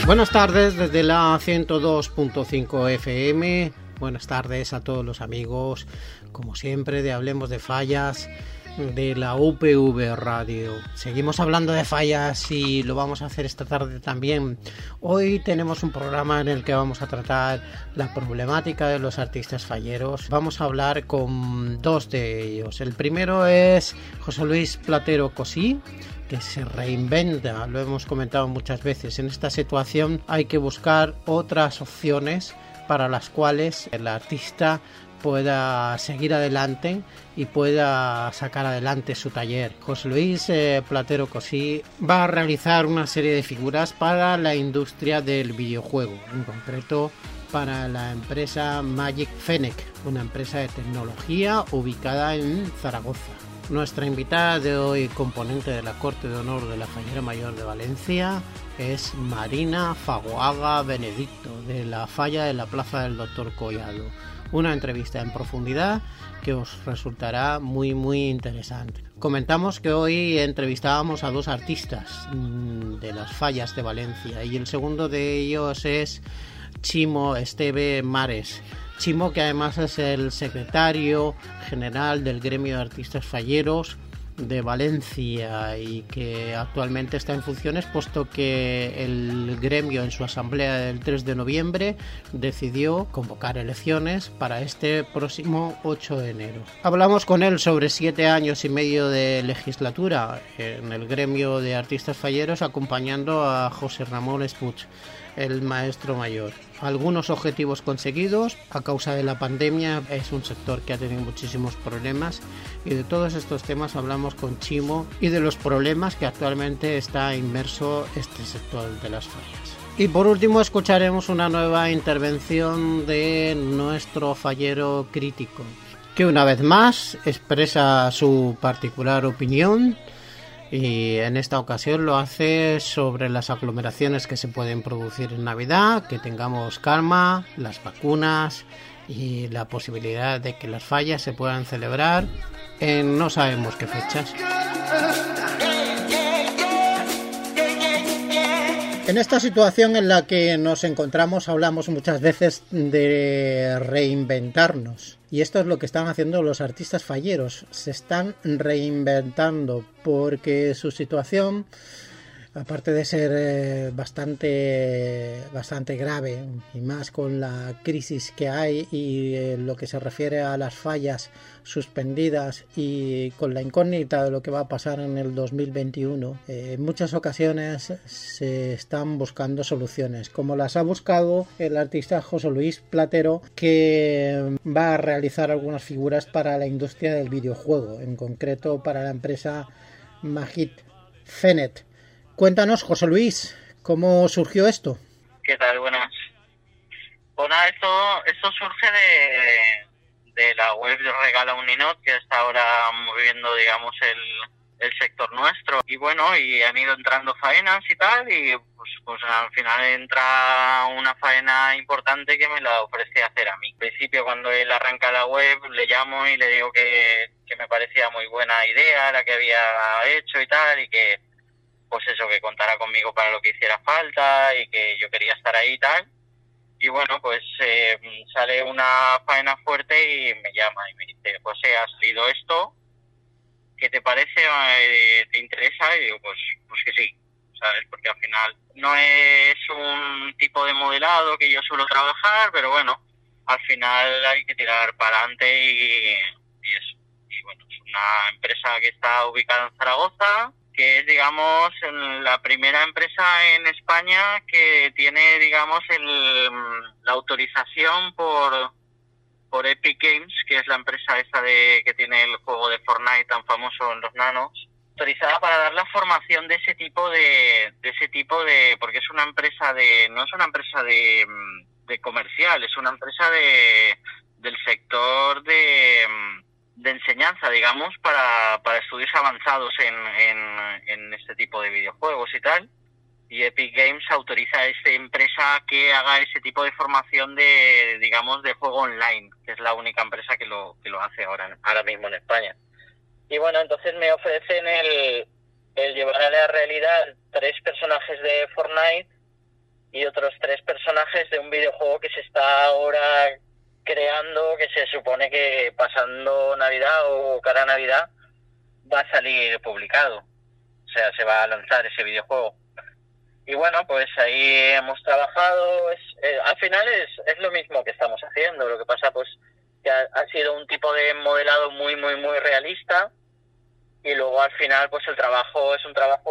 Buenas tardes desde la 102.5 FM. Buenas tardes a todos los amigos, como siempre, de Hablemos de Fallas, de la UPV Radio. Seguimos hablando de fallas y lo vamos a hacer esta tarde también. Hoy tenemos un programa en el que vamos a tratar la problemática de los artistas falleros. Vamos a hablar con dos de ellos. El primero es José Luis Platero Cosí, que se reinventa. Lo hemos comentado muchas veces. En esta situación hay que buscar otras opciones para las cuales el artista pueda seguir adelante y pueda sacar adelante su taller. José Luis Platero Cosí va a realizar una serie de figuras para la industria del videojuego, en concreto para la empresa Magic Fennec, una empresa de tecnología ubicada en Zaragoza. Nuestra invitada de hoy, componente de la Corte de Honor de la Fallera Mayor de Valencia, es Marina Fagoaga Benedicto, de la Falla de la Plaza del Doctor Collado. Una entrevista en profundidad que os resultará muy interesante. Comentamos que hoy entrevistábamos a dos artistas de las fallas de Valencia y el segundo de ellos es Chimo Esteve Mares. Chimo, que además es el secretario general del gremio de artistas falleros de Valencia y que actualmente está en funciones, puesto que el gremio en su asamblea del 3 de noviembre decidió convocar elecciones para este próximo 8 de enero. Hablamos con él sobre 7 años y medio de legislatura en el gremio de artistas falleros, acompañando a José Ramón Espuch, el maestro mayor. Algunos objetivos conseguidos a causa de la pandemia. Es un sector que ha tenido muchísimos problemas y de todos estos temas hablamos con Chimo y de los problemas que actualmente está inmerso este sector de las fallas. Y por último escucharemos una nueva intervención de nuestro fallero crítico, que una vez más expresa su particular opinión y en esta ocasión lo hace sobre las aglomeraciones que se pueden producir en Navidad, que tengamos calma, las vacunas y la posibilidad de que las fallas se puedan celebrar en no sabemos qué fechas. En esta situación en la que nos encontramos hablamos muchas veces de reinventarnos. Y esto es lo que están haciendo los artistas falleros. Se están reinventando porque su situación, aparte de ser bastante grave, y más con la crisis que hay y lo que se refiere a las fallas suspendidas y con la incógnita de lo que va a pasar en el 2021, en muchas ocasiones se están buscando soluciones, como las ha buscado el artista José Luis Platero, que va a realizar algunas figuras para la industria del videojuego, en concreto para la empresa Magic Fennec. Cuéntanos, José Luis, ¿cómo surgió esto? ¿Qué tal? Buenas. Bueno, esto surge de la web de Regala un Ninot, que está ahora moviendo, digamos, el sector nuestro. Y bueno, y han ido entrando faenas y tal, y pues al final entra una faena importante que me la ofrece hacer a mí. Al principio, cuando él arranca la web, le llamo y le digo que me parecía muy buena idea la que había hecho y tal, y que pues eso, que contara conmigo para lo que hiciera falta y que yo quería estar ahí y tal. Y bueno, pues sale una faena fuerte y me llama y me dice: José, ha salido esto, ¿qué te parece? ¿Te interesa? Y digo, pues que sí, ¿sabes? Porque al final no es un tipo de modelado que yo suelo trabajar, pero bueno, al final hay que tirar para adelante y eso. Y bueno, es una empresa que está ubicada en Zaragoza, que es, digamos, la primera empresa en España que tiene, digamos, la autorización por Epic Games, que es la empresa esta que tiene el juego de Fortnite tan famoso en los nanos, autorizada para dar la formación de ese tipo de porque es una empresa no es una empresa de comercial, es una empresa del sector de enseñanza, digamos, para estudios avanzados en este tipo de videojuegos y tal. Y Epic Games autoriza a esta empresa que haga ese tipo de formación de, digamos, de juego online, que es la única empresa que lo hace ahora mismo en España. Y bueno, entonces me ofrecen el llevar a la realidad 3 personajes de Fortnite y otros 3 personajes de un videojuego que se está ahora creando, que se supone que pasando Navidad o cara a Navidad va a salir publicado. O sea, se va a lanzar ese videojuego. Y bueno, pues ahí hemos trabajado. Al final es lo mismo que estamos haciendo. Lo que pasa pues que ha sido un tipo de modelado muy, muy, muy realista. Y luego al final pues el trabajo es un trabajo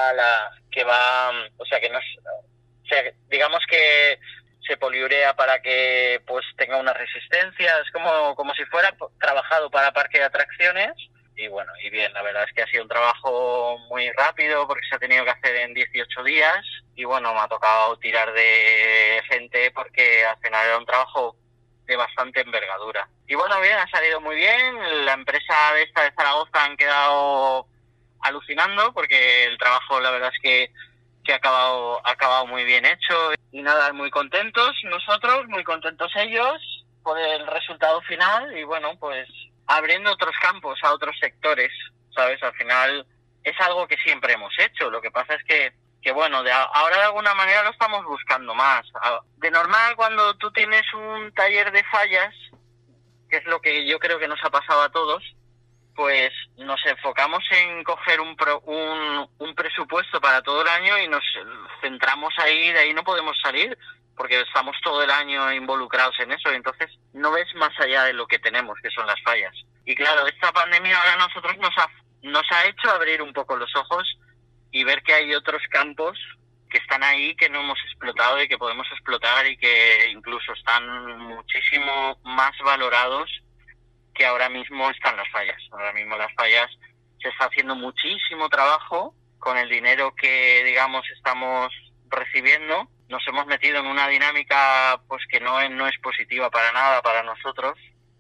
o sea, que no es, o sea, digamos que se poliurea para que pues tenga una resistencia. Es como si fuera trabajado para parque de atracciones. Y bueno, y bien, la verdad es que ha sido un trabajo muy rápido porque se ha tenido que hacer en 18 días y bueno, me ha tocado tirar de gente porque al final era un trabajo de bastante envergadura. Y bueno, bien, ha salido muy bien. La empresa de Zaragoza han quedado alucinando porque el trabajo la verdad es que ha acabado muy bien hecho. Y nada, muy contentos nosotros, muy contentos ellos por el resultado final y bueno, pues abriendo otros campos a otros sectores, ¿sabes? Al final es algo que siempre hemos hecho. Lo que pasa es que bueno, ahora de alguna manera lo estamos buscando más. De normal, cuando tú tienes un taller de fallas, que es lo que yo creo que nos ha pasado a todos, pues nos enfocamos en coger un presupuesto para todo el año y nos centramos ahí, de ahí no podemos salir, porque estamos todo el año involucrados en eso, y entonces no ves más allá de lo que tenemos, que son las fallas. Y claro, esta pandemia ahora a nosotros nos ha hecho abrir un poco los ojos y ver que hay otros campos que están ahí, que no hemos explotado y que podemos explotar y que incluso están muchísimo más valorados que ahora mismo están las fallas. Ahora mismo las fallas se está haciendo muchísimo trabajo con el dinero que, digamos, estamos recibiendo. Nos hemos metido en una dinámica pues que no es positiva para nada para nosotros,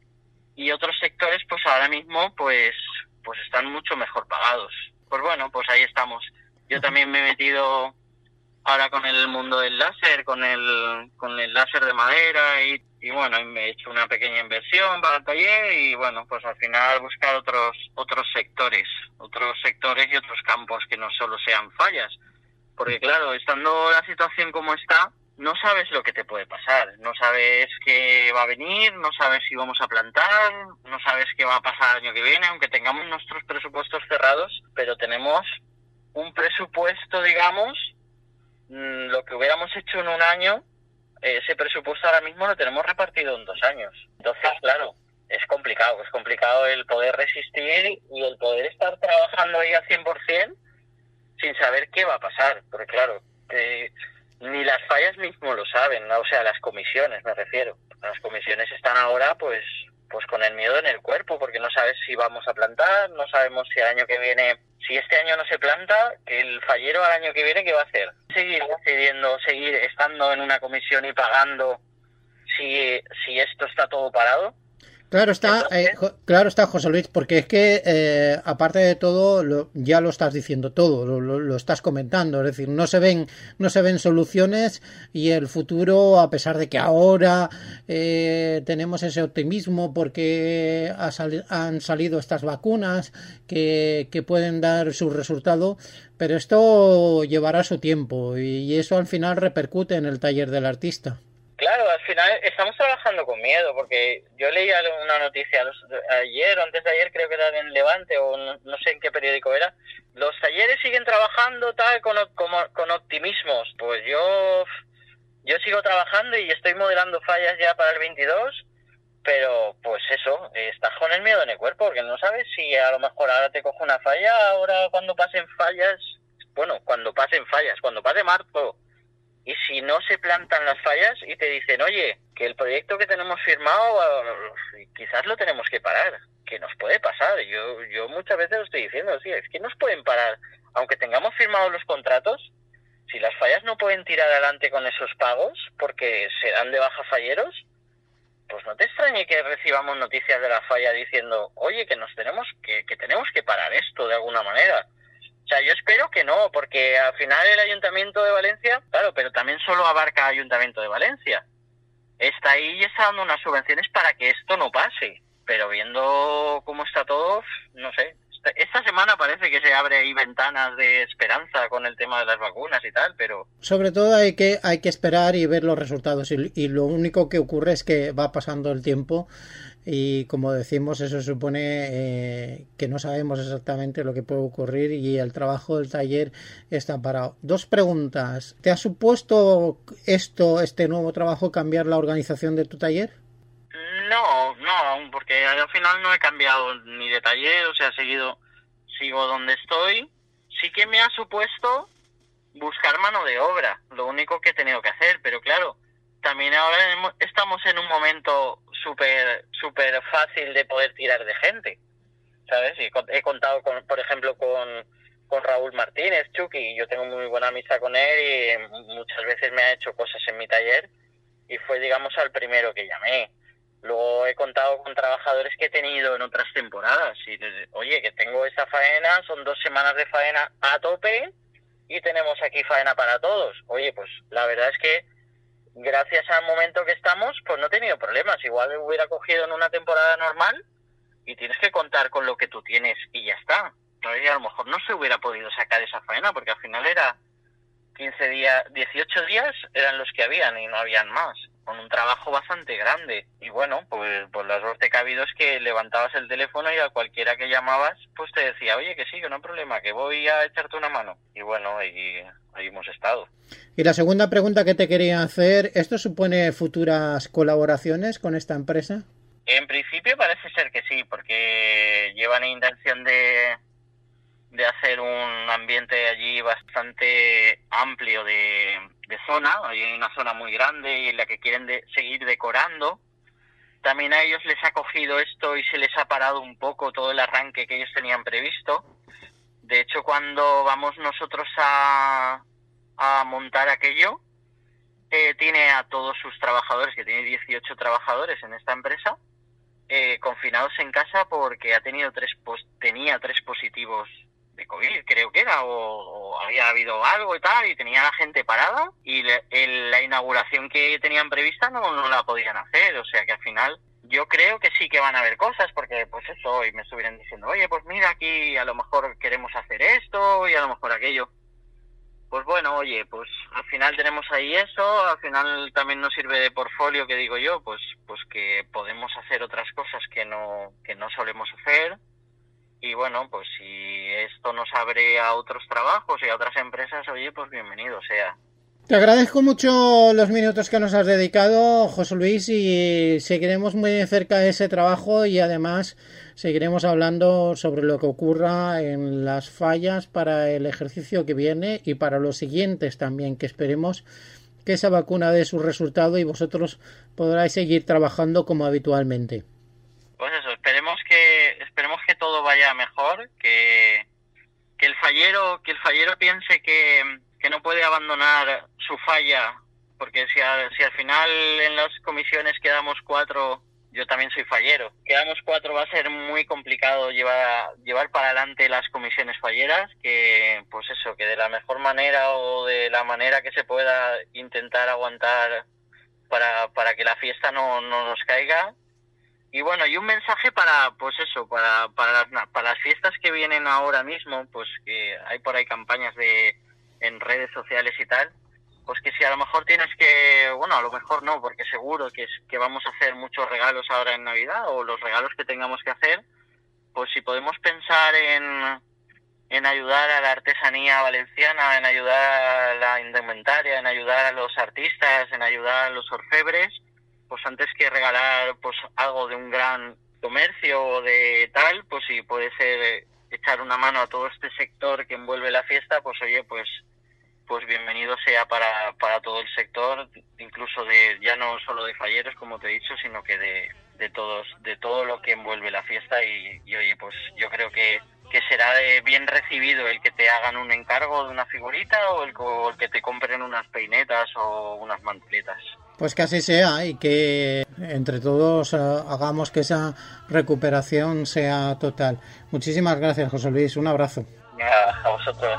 y otros sectores pues ahora mismo pues están mucho mejor pagados. Pues bueno, pues ahí estamos. Yo también me he metido ahora con el mundo del láser, con el láser de madera y bueno, me he hecho una pequeña inversión para el taller y bueno, pues al final buscar otros sectores y otros campos que no solo sean fallas. Porque claro, estando la situación como está, no sabes lo que te puede pasar, no sabes qué va a venir, no sabes si vamos a plantar, no sabes qué va a pasar el año que viene, aunque tengamos nuestros presupuestos cerrados, pero tenemos un presupuesto, digamos, lo que hubiéramos hecho en un año, ese presupuesto ahora mismo lo tenemos repartido en 2 años. Entonces, claro, es complicado el poder resistir y el poder estar trabajando ahí al 100%, sin saber qué va a pasar, porque claro, ni las fallas mismo lo saben, ¿no? O sea, las comisiones me refiero. Las comisiones están ahora pues con el miedo en el cuerpo, porque no sabes si vamos a plantar, no sabemos si el año que viene, si este año no se planta, el fallero al año que viene, ¿qué va a hacer? Seguir decidiendo, seguir estando en una comisión y pagando si esto está todo parado. Claro está, José Luis, porque es que aparte de todo ya lo estás diciendo todo, lo estás comentando, es decir, no se ven soluciones y el futuro, a pesar de que ahora tenemos ese optimismo porque han salido estas vacunas que pueden dar su resultado, pero esto llevará su tiempo y eso al final repercute en el taller del artista. Claro, al final estamos trabajando con miedo, porque yo leía una noticia ayer o antes de ayer, creo que era en Levante o no sé en qué periódico era. Los talleres siguen trabajando tal con optimismos. Pues yo sigo trabajando y estoy modelando fallas ya para el 22, pero pues eso, estás con el miedo en el cuerpo, porque no sabes si a lo mejor ahora te coge una falla, ahora cuando pase marzo. Y si no se plantan las fallas y te dicen, oye, que el proyecto que tenemos firmado quizás lo tenemos que parar, que nos puede pasar. Yo muchas veces lo estoy diciendo, sí, es que nos pueden parar. Aunque tengamos firmados los contratos, si las fallas no pueden tirar adelante con esos pagos porque se dan de baja falleros, pues no te extrañe que recibamos noticias de la falla diciendo, oye, que tenemos que parar esto de alguna manera. O sea, yo espero que no, porque al final el Ayuntamiento de Valencia, claro, pero también solo abarca Ayuntamiento de Valencia. Está ahí y está dando unas subvenciones para que esto no pase. Pero viendo cómo está todo, no sé, esta semana parece que se abre ahí ventanas de esperanza con el tema de las vacunas y tal, pero... Sobre todo hay que esperar y ver los resultados, y lo único que ocurre es que va pasando el tiempo y, como decimos, eso este no sabemos exactamente lo que puede ocurrir y el trabajo del taller está parado. 2 preguntas. ¿Te ha supuesto este nuevo trabajo, cambiar la organización de tu taller? No, porque al final no he cambiado ni de taller, o sea, sigo donde estoy. Sí que me ha supuesto buscar mano de obra, lo único que he tenido que hacer, pero claro, también ahora estamos en un momento súper fácil de poder tirar de gente, ¿sabes? Y he contado, por ejemplo, con Raúl Martínez, Chucky, yo tengo muy buena amistad con él y muchas veces me ha hecho cosas en mi taller y fue, digamos, al primero que llamé. Luego he contado con trabajadores que he tenido en otras temporadas y oye, que tengo esta faena, son 2 semanas de faena a tope y tenemos aquí faena para todos. Oye, pues la verdad es que gracias al momento que estamos, pues no he tenido problemas. Igual me hubiera cogido en una temporada normal y tienes que contar con lo que tú tienes y ya está. Entonces, a lo mejor no se hubiera podido sacar esa faena porque al final era 15 días, 18 días eran los que habían y no habían más, con un trabajo bastante grande. Y bueno, pues la suerte que ha habido es que levantabas el teléfono y a cualquiera que llamabas, pues te decía, oye, que sí, que no hay problema, que voy a echarte una mano. Y bueno, ahí hemos estado. Y la segunda pregunta que te quería hacer, ¿esto supone futuras colaboraciones con esta empresa? En principio parece ser que sí, porque llevan intención de hacer un ambiente allí bastante amplio de zona. Hay una zona muy grande y en la que quieren seguir decorando. También a ellos les ha cogido esto y se les ha parado un poco todo el arranque que ellos tenían previsto. De hecho, cuando vamos nosotros a montar aquello, tiene a todos sus trabajadores, que tiene 18 trabajadores en esta empresa, confinados en casa porque tenía 3 positivos de COVID, creo que era, o había habido algo y tal, y tenía la gente parada, y la inauguración que tenían prevista no la podían hacer. O sea que al final yo creo que sí que van a haber cosas, porque pues eso, y me estuvieron diciendo, oye, pues mira, aquí a lo mejor queremos hacer esto, y a lo mejor aquello. Pues bueno, oye, pues al final tenemos ahí eso, al final también nos sirve de portfolio, que digo yo, pues que podemos hacer otras cosas que no solemos hacer. Y bueno, pues si esto nos abre a otros trabajos y a otras empresas, oye, pues bienvenido sea. Te agradezco mucho los minutos que nos has dedicado, José Luis, y seguiremos muy de cerca ese trabajo y además seguiremos hablando sobre lo que ocurra en las fallas para el ejercicio que viene y para los siguientes también, que esperemos que esa vacuna dé su resultado y vosotros podráis seguir trabajando como habitualmente. Pues eso, esperemos que todo vaya mejor, que el fallero piense que no puede abandonar su falla, porque si al final en las comisiones quedamos 4, yo también soy fallero, quedamos 4, va a ser muy complicado llevar para adelante las comisiones falleras, que pues eso, que de la mejor manera o de la manera que se pueda intentar aguantar para que la fiesta no nos caiga. Y bueno, y un mensaje para las fiestas que vienen ahora mismo, pues que hay por ahí campañas en redes sociales y tal, pues que si a lo mejor tienes que, bueno, a lo mejor no, porque seguro que vamos a hacer muchos regalos ahora en Navidad, o los regalos que tengamos que hacer, pues si podemos pensar en ayudar a la artesanía valenciana, en ayudar a la indumentaria, en ayudar a los artistas, en ayudar a los orfebres, pues antes que regalar pues algo de un gran comercio o de tal, pues si puede ser echar una mano a todo este sector que envuelve la fiesta, pues oye, pues bienvenido sea para todo el sector, incluso ya no solo de falleros, como te he dicho, sino que de todo lo que envuelve la fiesta. Y oye, pues yo creo que será bien recibido el que te hagan un encargo de una figurita o el que te compren unas peinetas o unas manteletas. Pues que así sea y que entre todos hagamos que esa recuperación sea total. Muchísimas gracias, José Luis. Un abrazo. Ya, a vosotros.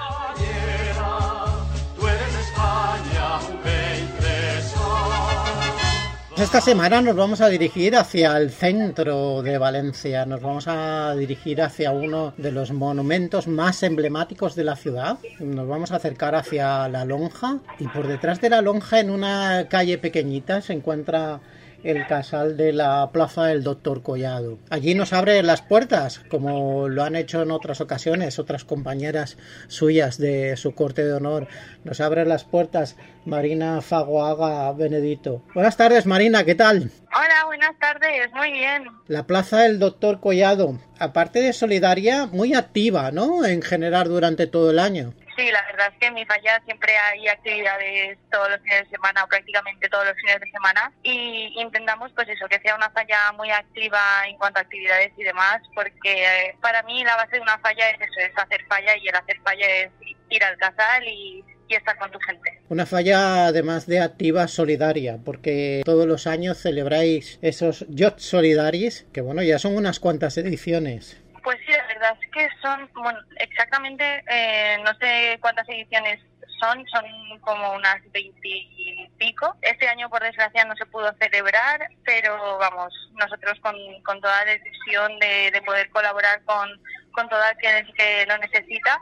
Esta semana nos vamos a dirigir hacia el centro de Valencia, nos vamos a dirigir hacia uno de los monumentos más emblemáticos de la ciudad. Nos vamos a acercar hacia la Lonja y por detrás de la Lonja, en una calle pequeñita, se encuentra el casal de la Plaza del Doctor Collado. Allí nos abre las puertas, como lo han hecho en otras ocasiones, otras compañeras suyas de su corte de honor. Nos abre las puertas Marina Fagoaga Benedito. Buenas tardes, Marina, ¿qué tal? Hola, buenas tardes, muy bien. La Plaza del Doctor Collado, aparte de solidaria, muy activa, ¿no?, en general durante todo el año. Sí, la verdad es que en mi falla siempre hay actividades todos los fines de semana o prácticamente todos los fines de semana y intentamos pues eso, que sea una falla muy activa en cuanto a actividades y demás, porque para mí la base de una falla es eso, es hacer falla, y el hacer falla es ir al casal y estar con tu gente. Una falla además de activa, solidaria, porque todos los años celebráis esos Jocs Solidaris, que bueno, ya son unas cuantas ediciones. Pues sí, la verdad es que son, bueno, exactamente, no sé cuántas ediciones son como unas 20 y pico. Este año, por desgracia, no se pudo celebrar, pero vamos, nosotros con toda la decisión de poder colaborar con todo aquel que lo necesita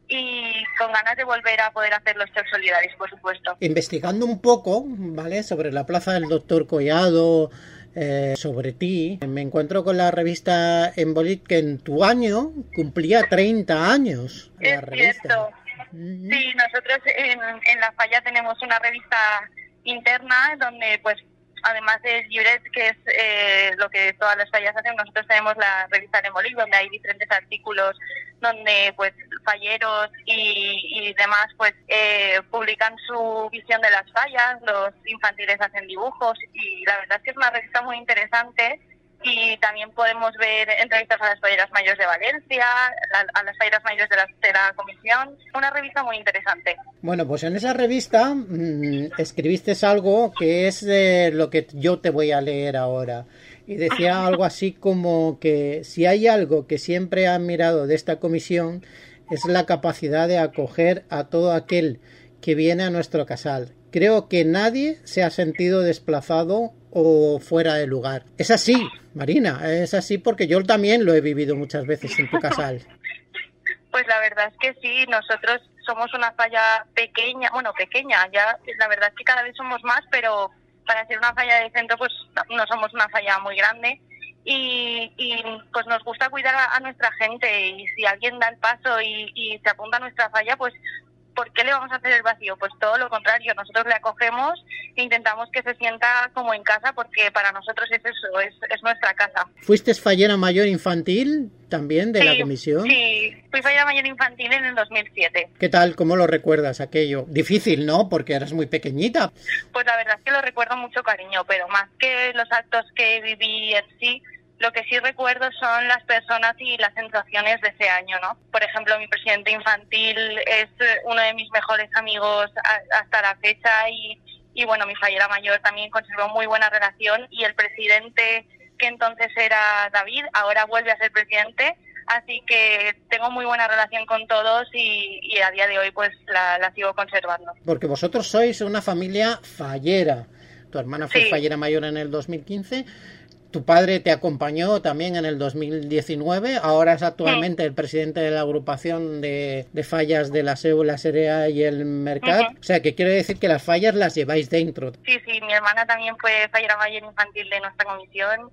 y con ganas de volver a poder hacer los Jocs Solidarios, por supuesto. Investigando un poco, ¿vale?, sobre la Plaza del Doctor Collado, sobre ti, me encuentro con la revista Embolit, que en tu año cumplía 30 años. Es cierto. Sí, nosotros en la falla tenemos una revista interna donde, pues, además del libret, que es lo que todas las fallas hacen, nosotros tenemos la revista Embolit, donde hay diferentes artículos donde pues falleros y demás pues publican su visión de las fallas, los infantiles hacen dibujos y la verdad es que es una revista muy interesante. Y también podemos ver entrevistas a las falleras mayores de Valencia, a las falleras mayores de la comisión. Una revista muy interesante. Bueno, pues en esa revista escribiste algo que es lo que yo te voy a leer ahora. Y decía algo así como que si hay algo que siempre he admirado de esta comisión es la capacidad de acoger a todo aquel que viene a nuestro casal. Creo que nadie se ha sentido desplazado o fuera de lugar. Es así, Marina, es así porque yo también lo he vivido muchas veces en tu casal. Pues la verdad es que sí, nosotros somos una falla pequeña, ya la verdad es que cada vez somos más, pero para ser una falla de centro pues no somos una falla muy grande y pues nos gusta cuidar a nuestra gente y si alguien da el paso y se apunta a nuestra falla, pues ¿por qué le vamos a hacer el vacío? Pues todo lo contrario, nosotros le acogemos e intentamos que se sienta como en casa porque para nosotros es eso, es nuestra casa. ¿Fuiste fallera mayor infantil también de la comisión? Sí, fui fallera mayor infantil en el 2007. ¿Qué tal? ¿Cómo lo recuerdas aquello? Difícil, ¿no? Porque eras muy pequeñita. Pues la verdad es que lo recuerdo mucho cariño, pero más que los actos que viví en sí, lo que sí recuerdo son las personas y las sensaciones de ese año, ¿no? Por ejemplo, mi presidente infantil es uno de mis mejores amigos hasta la fecha y bueno, mi fallera mayor también conservó muy buena relación y el presidente, que entonces era David, ahora vuelve a ser presidente, así que tengo muy buena relación con todos y a día de hoy pues la sigo conservando. Porque vosotros sois una familia fallera. Tu hermana fue fallera mayor en el 2015. Tu padre te acompañó también en el 2019, ahora es actualmente el presidente de la agrupación de fallas de la SEU, la SEREA y el Mercat. O sea, que quiero decir que las fallas las lleváis dentro. Sí, mi hermana también fue fallera mayor infantil de nuestra comisión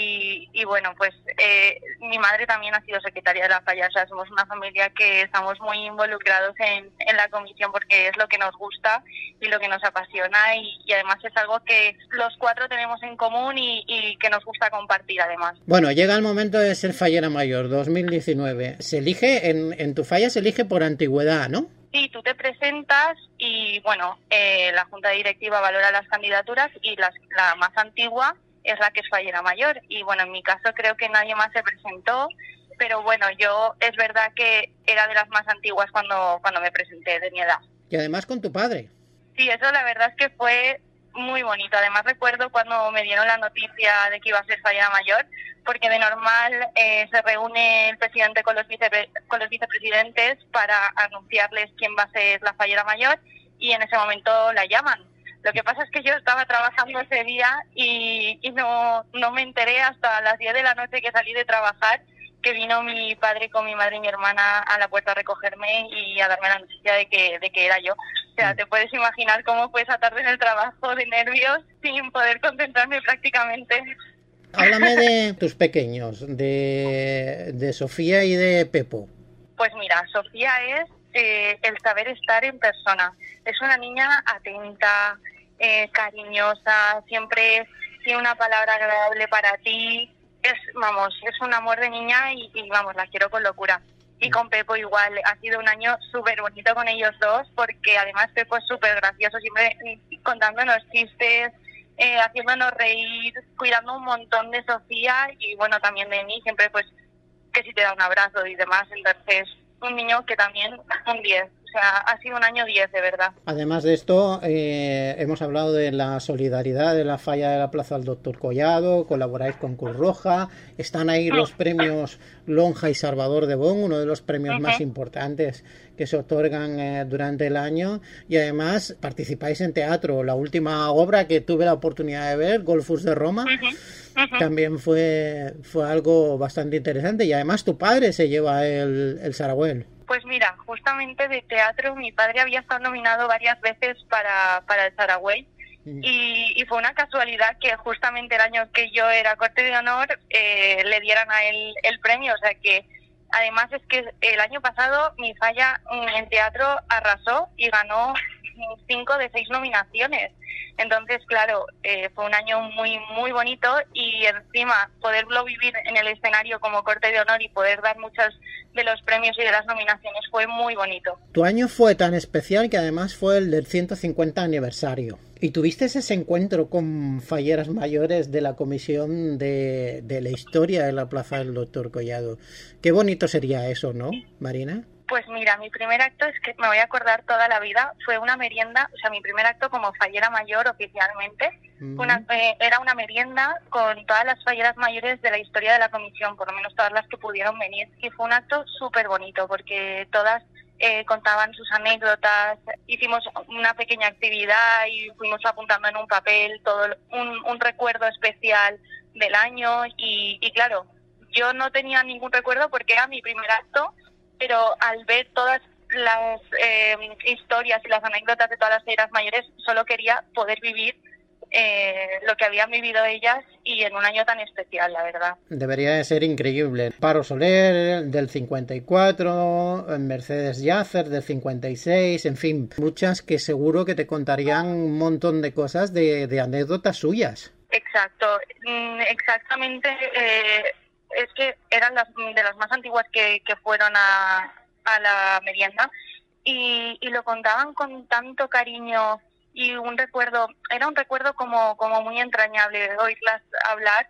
y bueno, pues mi madre también ha sido secretaria de la falla. O sea, somos una familia que estamos muy involucrados en la comisión porque es lo que nos gusta y lo que nos apasiona y además es algo que los cuatro tenemos en común y que nos gusta compartir además. Bueno, llega el momento de ser fallera mayor, 2019. Se elige, en tu falla se elige por antigüedad, ¿no? Sí, tú te presentas y bueno, la junta directiva valora las candidaturas y la más antigua es la que es fallera mayor y bueno, en mi caso creo que nadie más se presentó, pero bueno, yo es verdad que era de las más antiguas cuando me presenté de mi edad. Y además con tu padre. Sí, eso la verdad es que fue muy bonito. Además recuerdo cuando me dieron la noticia de que iba a ser fallera mayor, porque de normal se reúne el presidente con los vicepresidentes para anunciarles quién va a ser la fallera mayor y en ese momento la llaman. Lo que pasa es que yo estaba trabajando ese día y no me enteré hasta las 10 de la noche que salí de trabajar, que vino mi padre con mi madre y mi hermana a la puerta a recogerme y a darme la noticia de que era yo. O sea, te puedes imaginar cómo fue esa tarde en el trabajo, de nervios, sin poder concentrarme prácticamente. Háblame de tus pequeños, de Sofía y de Pepo. Pues mira, Sofía es el saber estar en persona. Es una niña atenta, cariñosa, siempre tiene una palabra agradable para ti. Es un amor de niña y la quiero con locura. Y con Pepo igual, ha sido un año súper bonito con ellos dos, porque además Pepo es súper gracioso, siempre contándonos chistes, haciéndonos reír, cuidando un montón de Sofía y bueno, también de mí, siempre pues que si te da un abrazo y demás. Entonces, un niño que también un 10. O sea, ha sido un año 10, de verdad. Además de esto, hemos hablado de la solidaridad de la falla de la Plaza del Doctor Collado, colaboráis con Cruz Roja, están ahí los premios Lonja y Salvador de Bon, uno de los premios más importantes que se otorgan durante el año, y además participáis en teatro. La última obra que tuve la oportunidad de ver, Golfus de Roma, también fue algo bastante interesante, y además tu padre se lleva el Saragüel. Pues mira, justamente de teatro mi padre había estado nominado varias veces para el Saragüey y fue una casualidad que justamente el año que yo era corte de honor le dieran a él el premio. O sea que además es que el año pasado mi falla en teatro arrasó y ganó 5 de 6 nominaciones. Entonces, claro, fue un año muy, muy bonito y encima poderlo vivir en el escenario como corte de honor y poder dar muchos de los premios y de las nominaciones fue muy bonito. Tu año fue tan especial que además fue el del 150 aniversario. ¿Y tuviste ese encuentro con falleras mayores de la comisión de la historia de la Plaza del Doctor Collado? Qué bonito sería eso, ¿no, Marina? Pues mira, mi primer acto, es que me voy a acordar toda la vida, fue una merienda. O sea, mi primer acto como fallera mayor oficialmente, era una merienda con todas las falleras mayores de la historia de la comisión, por lo menos todas las que pudieron venir. Y fue un acto súper bonito porque todas contaban sus anécdotas, hicimos una pequeña actividad y fuimos apuntando en un papel todo un recuerdo especial del año y claro, yo no tenía ningún recuerdo porque era mi primer acto, pero al ver todas las historias y las anécdotas de todas las falleras mayores, solo quería poder vivir lo que habían vivido ellas y en un año tan especial, la verdad. Debería de ser increíble. Paro Soler del 54, Mercedes Yacer del 56, en fin, muchas que seguro que te contarían un montón de cosas de anécdotas suyas. Exacto, exactamente. Es que eran de las más antiguas que fueron a la merienda y lo contaban con tanto cariño y era un recuerdo como muy entrañable oírlas hablar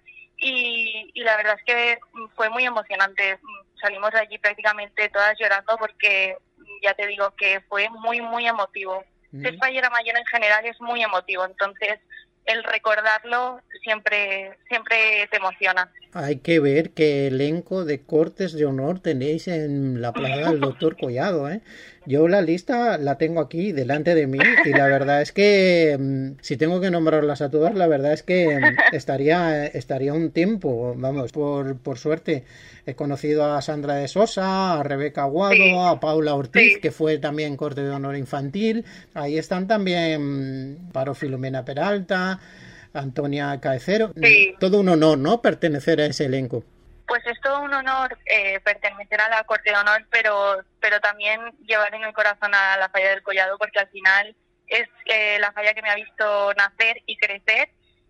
y la verdad es que fue muy emocionante. Salimos de allí prácticamente todas llorando porque ya te digo que fue muy, muy emotivo. Ser fallera mayor en general es muy emotivo, entonces el recordarlo siempre te emociona. Hay que ver qué elenco de cortes de honor tenéis en la Plaza del Doctor Collado, ¿eh? Yo la lista la tengo aquí delante de mí y la verdad es que si tengo que nombrarlas a todas, la verdad es que estaría un tiempo, vamos, por suerte. He conocido a Sandra de Sosa, a Rebeca Aguado, sí, a Paula Ortiz, sí, que fue también corte de honor infantil. Ahí están también Paro Filomena Peralta, Antonia Caecero. Sí. Todo un honor, ¿no?, pertenecer a ese elenco. Pues es todo un honor pertenecer a la corte de honor, pero también llevar en el corazón a la falla del Collado, porque al final es la falla que me ha visto nacer y crecer.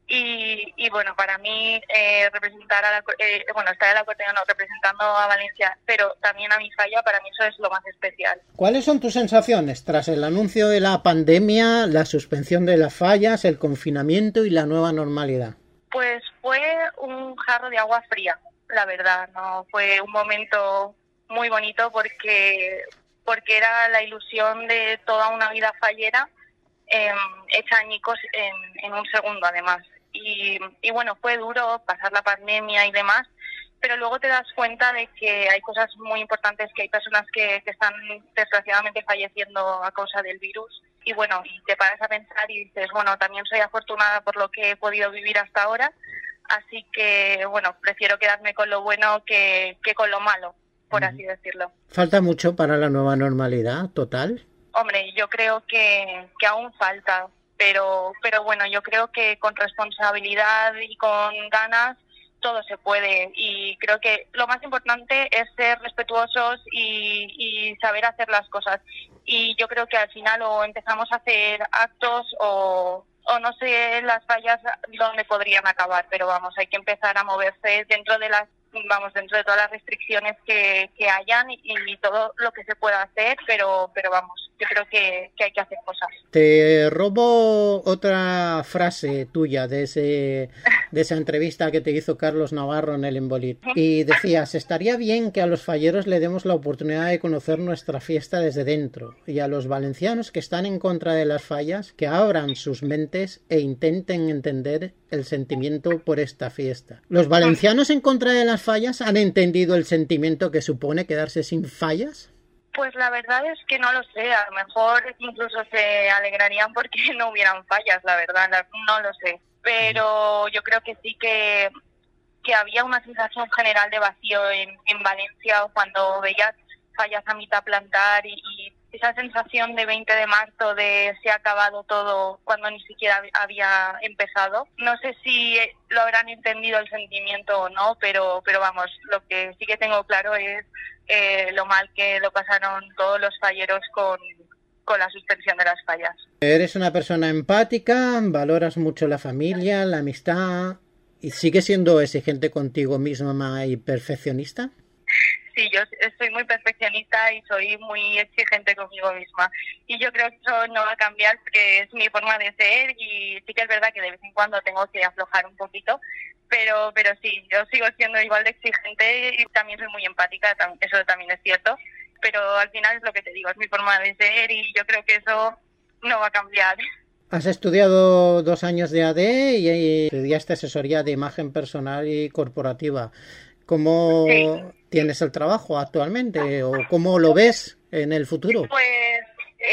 Y bueno, para mí representar estar en la corte de honor representando a Valencia, pero también a mi falla, para mí eso es lo más especial. ¿Cuáles son tus sensaciones tras el anuncio de la pandemia, la suspensión de las fallas, el confinamiento y la nueva normalidad? Pues fue un jarro de agua fría, la verdad, no fue un momento muy bonito porque era la ilusión de toda una vida fallera hecha añicos en un segundo además. Y bueno, fue duro pasar la pandemia y demás, pero luego te das cuenta de que hay cosas muy importantes, que hay personas que están desgraciadamente falleciendo a causa del virus, bueno, y te paras a pensar y dices, bueno, también soy afortunada por lo que he podido vivir hasta ahora, así que, bueno, prefiero quedarme con lo bueno que con lo malo, por así decirlo. ¿Falta mucho para la nueva normalidad total? Hombre, yo creo que aún falta, pero bueno, yo creo que con responsabilidad y con ganas todo se puede, y creo que lo más importante es ser respetuosos y saber hacer las cosas, y yo creo que al final o empezamos a hacer actos o no sé las fallas dónde podrían acabar, pero vamos, hay que empezar a moverse dentro de todas las restricciones que hayan y todo lo que se pueda hacer, pero vamos, yo creo que hay que hacer cosas. Te robo otra frase tuya de esa entrevista que te hizo Carlos Navarro en el Embolit. Y decías, estaría bien que a los falleros le demos la oportunidad de conocer nuestra fiesta desde dentro, y a los valencianos que están en contra de las fallas, que abran sus mentes e intenten entender el sentimiento por esta fiesta. ¿Los valencianos en contra de las fallas han entendido el sentimiento que supone quedarse sin fallas? Pues la verdad es que no lo sé, a lo mejor incluso se alegrarían porque no hubieran fallas, la verdad, no lo sé. Pero yo creo que sí que había una sensación general de vacío en Valencia cuando veías fallas a mitad plantar y esa sensación de 20 de marzo de se ha acabado todo cuando ni siquiera había empezado. No sé si lo habrán entendido el sentimiento o no, pero vamos, lo que sí que tengo claro es lo mal que lo pasaron todos los falleros con la suspensión de las fallas. Eres una persona empática, valoras mucho la familia, la amistad, y sigues siendo exigente contigo misma y perfeccionista. Sí, yo soy muy perfeccionista y soy muy exigente conmigo misma. Y yo creo que eso no va a cambiar porque es mi forma de ser, y sí que es verdad que de vez en cuando tengo que aflojar un poquito, pero sí, yo sigo siendo igual de exigente y también soy muy empática, eso también es cierto. Pero al final es lo que te digo, es mi forma de ser y yo creo que eso no va a cambiar. Has estudiado 2 años de AD y estudiaste asesoría de imagen personal y corporativa. ¿Cómo tienes el trabajo actualmente o cómo lo ves en el futuro? Pues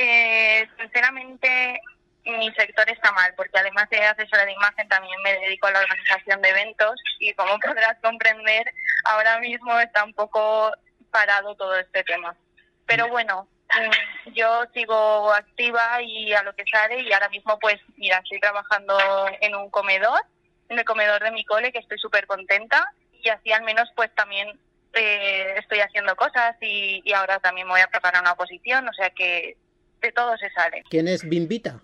sinceramente mi sector está mal, porque además de asesora de imagen también me dedico a la organización de eventos y como podrás comprender ahora mismo está un poco parado todo este tema. Pero bueno, yo sigo activa y a lo que sale, y ahora mismo pues mira, estoy trabajando en un comedor, en el comedor de mi cole, que estoy súper contenta, y así al menos pues también estoy haciendo cosas y ahora también me voy a preparar una oposición, o sea que de todo se sale. ¿Quién es Bimbita?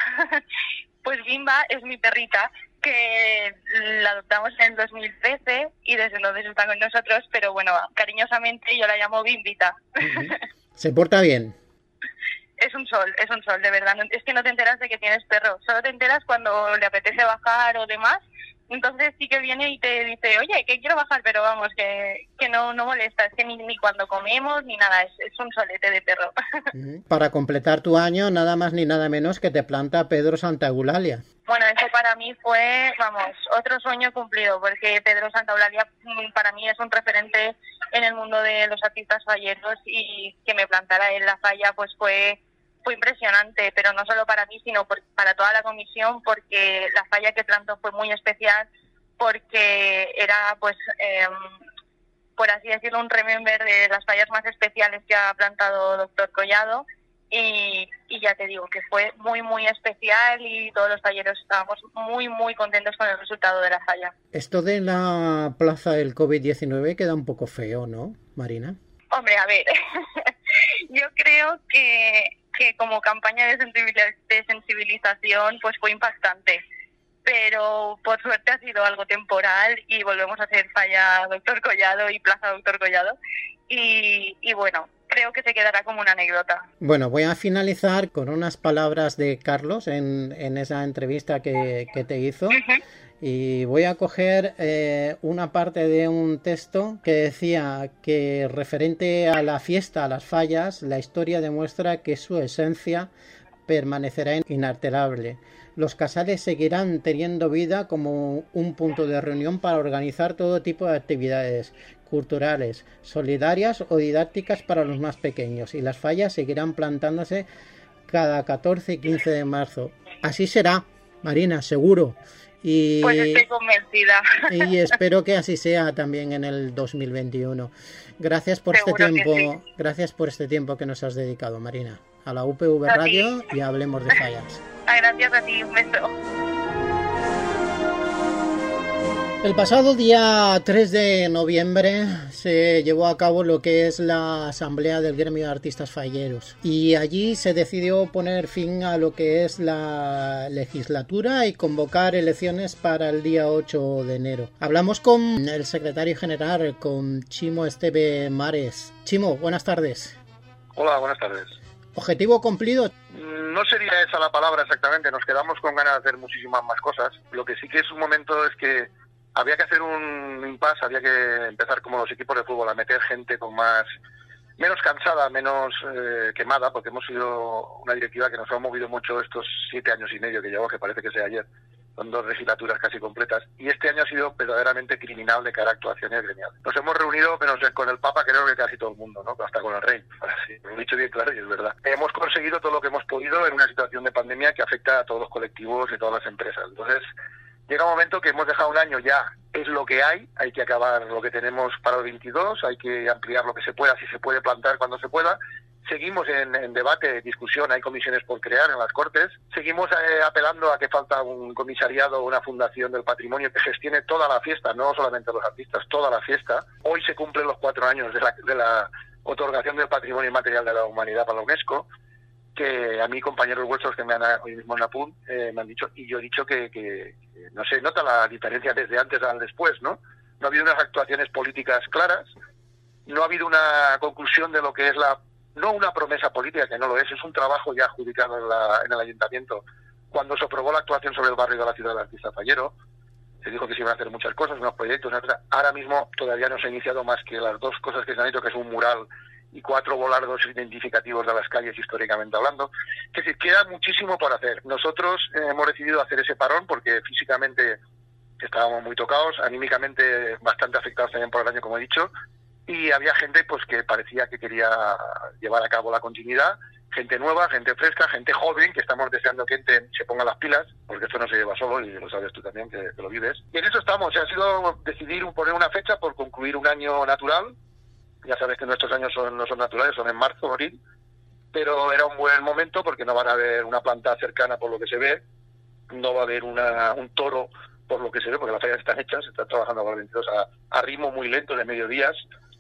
Pues Bimba es mi perrita, que la adoptamos en el 2013 y desde entonces está con nosotros, pero bueno, cariñosamente yo la llamo Bimbita. ¿Se porta bien? Es un sol, de verdad. Es que no te enteras de que tienes perro, solo te enteras cuando le apetece bajar o demás. Entonces sí que viene y te dice, oye, que quiero bajar, pero vamos, que no molesta, es que ni cuando comemos ni nada, es un solete de perro. Para completar tu año, nada más ni nada menos que te planta Pedro Santa Eulalia. Bueno, eso para mí fue, vamos, otro sueño cumplido, porque Pedro Santa Eulalia para mí es un referente en el mundo de los artistas falleros, y que me plantara en la falla pues fue impresionante, pero no solo para mí, sino para toda la comisión, porque la falla que plantó fue muy especial, porque era, pues, por así decirlo, un remember de las fallas más especiales que ha plantado Doctor Collado, y ya te digo que fue muy, muy especial, y todos los falleros estábamos muy, muy contentos con el resultado de la falla. Esto de la plaza del COVID-19 queda un poco feo, ¿no, Marina? Hombre, a ver, yo creo que como campaña de sensibilización pues fue impactante, pero por suerte ha sido algo temporal y volvemos a hacer falla Doctor Collado y plaza Doctor Collado, y bueno, creo que se quedará como una anécdota. Bueno, voy a finalizar con unas palabras de Carlos en esa entrevista que te hizo. Y voy a coger una parte de un texto que decía que, referente a la fiesta, a las fallas, la historia demuestra que su esencia permanecerá inalterable. Los casales seguirán teniendo vida como un punto de reunión para organizar todo tipo de actividades culturales, solidarias o didácticas para los más pequeños, y las fallas seguirán plantándose cada 14 y 15 de marzo. Así será, Marina, seguro. Y, pues estoy convencida. Y espero que así sea también en el 2021. Gracias por Seguro este tiempo, sí. Gracias por este tiempo que nos has dedicado, Marina, a la UPV Radio y Hablemos de Fallas. Gracias a ti, un beso. El pasado día 3 de noviembre se llevó a cabo lo que es la asamblea del gremio de artistas falleros y allí se decidió poner fin a lo que es la legislatura y convocar elecciones para el día 8 de enero. Hablamos con el secretario general, con Chimo Esteve Mares. Chimo, buenas tardes. Hola, buenas tardes. ¿Objetivo cumplido? No sería esa la palabra exactamente, nos quedamos con ganas de hacer muchísimas más cosas. Lo que sí que es un momento es que había que hacer un impasse, había que empezar como los equipos de fútbol a meter gente con menos cansada, menos quemada, porque hemos sido una directiva que nos ha movido mucho estos 7 años y medio que llevamos, que parece que sea ayer. Son 2 legislaturas casi completas, y este año ha sido verdaderamente criminal de cara a actuaciones gremiales. Nos hemos reunido, menos con el Papa, creo que casi todo el mundo, ¿no? Hasta con el Rey, así, lo he dicho bien claro y es verdad. Hemos conseguido todo lo que hemos podido en una situación de pandemia que afecta a todos los colectivos y todas las empresas. Entonces, llega un momento que hemos dejado un año ya, es lo que hay que acabar lo que tenemos para el 22, hay que ampliar lo que se pueda, si se puede plantar cuando se pueda. Seguimos en debate, discusión, hay comisiones por crear en las Cortes. Seguimos apelando a que falta un comisariado o una fundación del patrimonio que gestione toda la fiesta, no solamente los artistas, toda la fiesta. Hoy se cumplen los 4 años de la otorgación del patrimonio inmaterial de la humanidad para la UNESCO, que a mí compañeros vuestros que me han hoy mismo en Apun me han dicho, y yo he dicho que no se nota la diferencia desde antes al después, ¿no? No ha habido unas actuaciones políticas claras, no ha habido una conclusión de lo que es no una promesa política, que no lo es un trabajo ya adjudicado en el ayuntamiento. Cuando se aprobó la actuación sobre el barrio de la ciudad del artista fallero, se dijo que se iban a hacer muchas cosas, unos proyectos, una cosa. Ahora mismo todavía no se ha iniciado más que las 2 cosas que se han hecho, que es un mural y 4 volardos identificativos de las calles históricamente hablando. Es decir, queda muchísimo por hacer. Nosotros hemos decidido hacer ese parón porque físicamente estábamos muy tocados, anímicamente bastante afectados también por el año, como he dicho, y había gente pues que parecía que quería llevar a cabo la continuidad, gente nueva, gente fresca, gente joven, que estamos deseando que se ponga las pilas, porque esto no se lleva solo, y lo sabes tú también, que lo vives. Y en eso estamos, ha sido decidir poner una fecha por concluir un año natural. Ya sabes que nuestros años no son naturales, son en marzo, abril, pero era un buen momento porque no van a haber una planta cercana por lo que se ve, no va a haber un toro por lo que se ve, porque las fallas están hechas, se están trabajando con el 22 a ritmo muy lento de mediodías,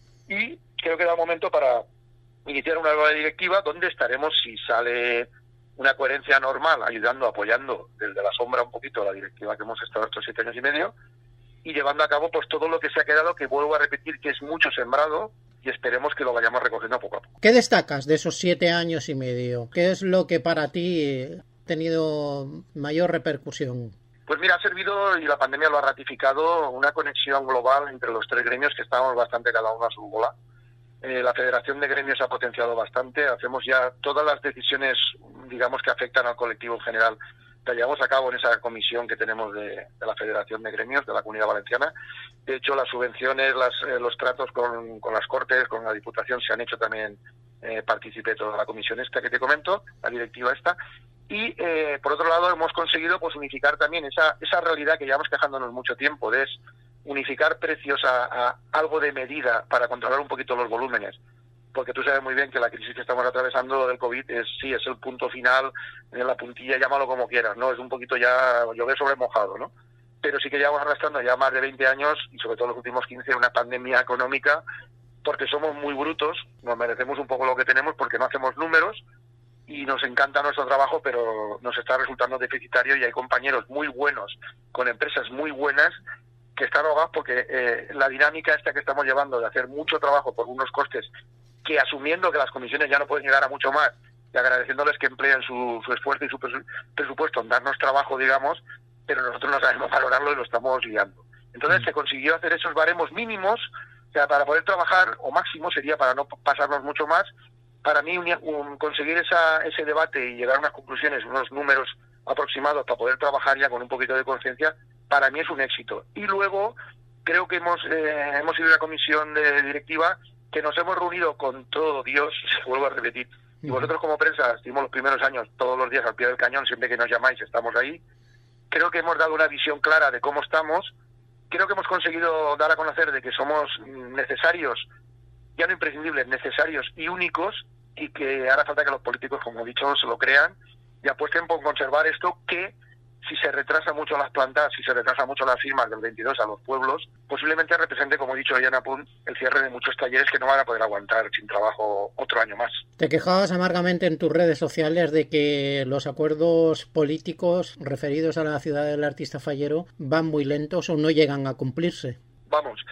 y creo que era el momento para iniciar una nueva directiva donde estaremos, si sale una coherencia normal, ayudando, apoyando desde la sombra un poquito a la directiva que hemos estado estos 7 años y medio, y llevando a cabo pues todo lo que se ha quedado, que vuelvo a repetir que es mucho sembrado, y esperemos que lo vayamos recogiendo poco a poco. ¿Qué destacas de esos 7 años y medio? ¿Qué es lo que para ti ha tenido mayor repercusión? Pues mira, ha servido, y la pandemia lo ha ratificado, una conexión global entre los 3 gremios que estábamos bastante cada uno a su bola. La Federación de Gremios se ha potenciado bastante, hacemos ya todas las decisiones, digamos, que afectan al colectivo en general, la llevamos a cabo en esa comisión que tenemos de la Federación de Gremios de la Comunidad Valenciana. De hecho, las subvenciones, los tratos con las Cortes, con la Diputación, se han hecho también, participé toda la comisión esta que te comento, la directiva esta. Y, por otro lado, hemos conseguido pues unificar también esa realidad que llevamos quejándonos mucho tiempo, de unificar precios a algo de medida para controlar un poquito los volúmenes. Porque tú sabes muy bien que la crisis que estamos atravesando del COVID es el punto final, en la puntilla, llámalo como quieras, ¿no? Es un poquito ya llover sobre mojado, ¿no? Pero sí que llevamos arrastrando ya más de 20 años, y sobre todo los últimos 15, una pandemia económica, porque somos muy brutos, nos merecemos un poco lo que tenemos porque no hacemos números, y nos encanta nuestro trabajo, pero nos está resultando deficitario, y hay compañeros muy buenos, con empresas muy buenas, que están ahogados porque la dinámica esta que estamos llevando de hacer mucho trabajo por unos costes, que asumiendo que las comisiones ya no pueden llegar a mucho más, y agradeciéndoles que empleen su esfuerzo y su presupuesto en darnos trabajo, digamos, pero nosotros no sabemos valorarlo y lo estamos liando. Entonces se consiguió hacer esos baremos mínimos, o sea, para poder trabajar, o máximo sería para no pasarnos mucho más. Para mí conseguir ese debate y llegar a unas conclusiones, unos números aproximados para poder trabajar ya con un poquito de conciencia, para mí es un éxito. Y luego creo que hemos ido a la comisión de directiva, que nos hemos reunido con todo Dios, vuelvo a repetir, Y vosotros como prensa, estuvimos los primeros años todos los días al pie del cañón, siempre que nos llamáis estamos ahí. Creo que hemos dado una visión clara de cómo estamos. Creo que hemos conseguido dar a conocer de que somos necesarios, ya no imprescindibles, necesarios y únicos, y que hará falta que los políticos, como he dicho, se lo crean y apuesten por conservar esto, que si se retrasa mucho las plantas, si se retrasa mucho las firmas del 22 a los pueblos, posiblemente represente, como he dicho ya en Apunt, el cierre de muchos talleres que no van a poder aguantar sin trabajo otro año más. Te quejabas amargamente en tus redes sociales de que los acuerdos políticos referidos a la ciudad del artista fallero van muy lentos o no llegan a cumplirse. Vamos,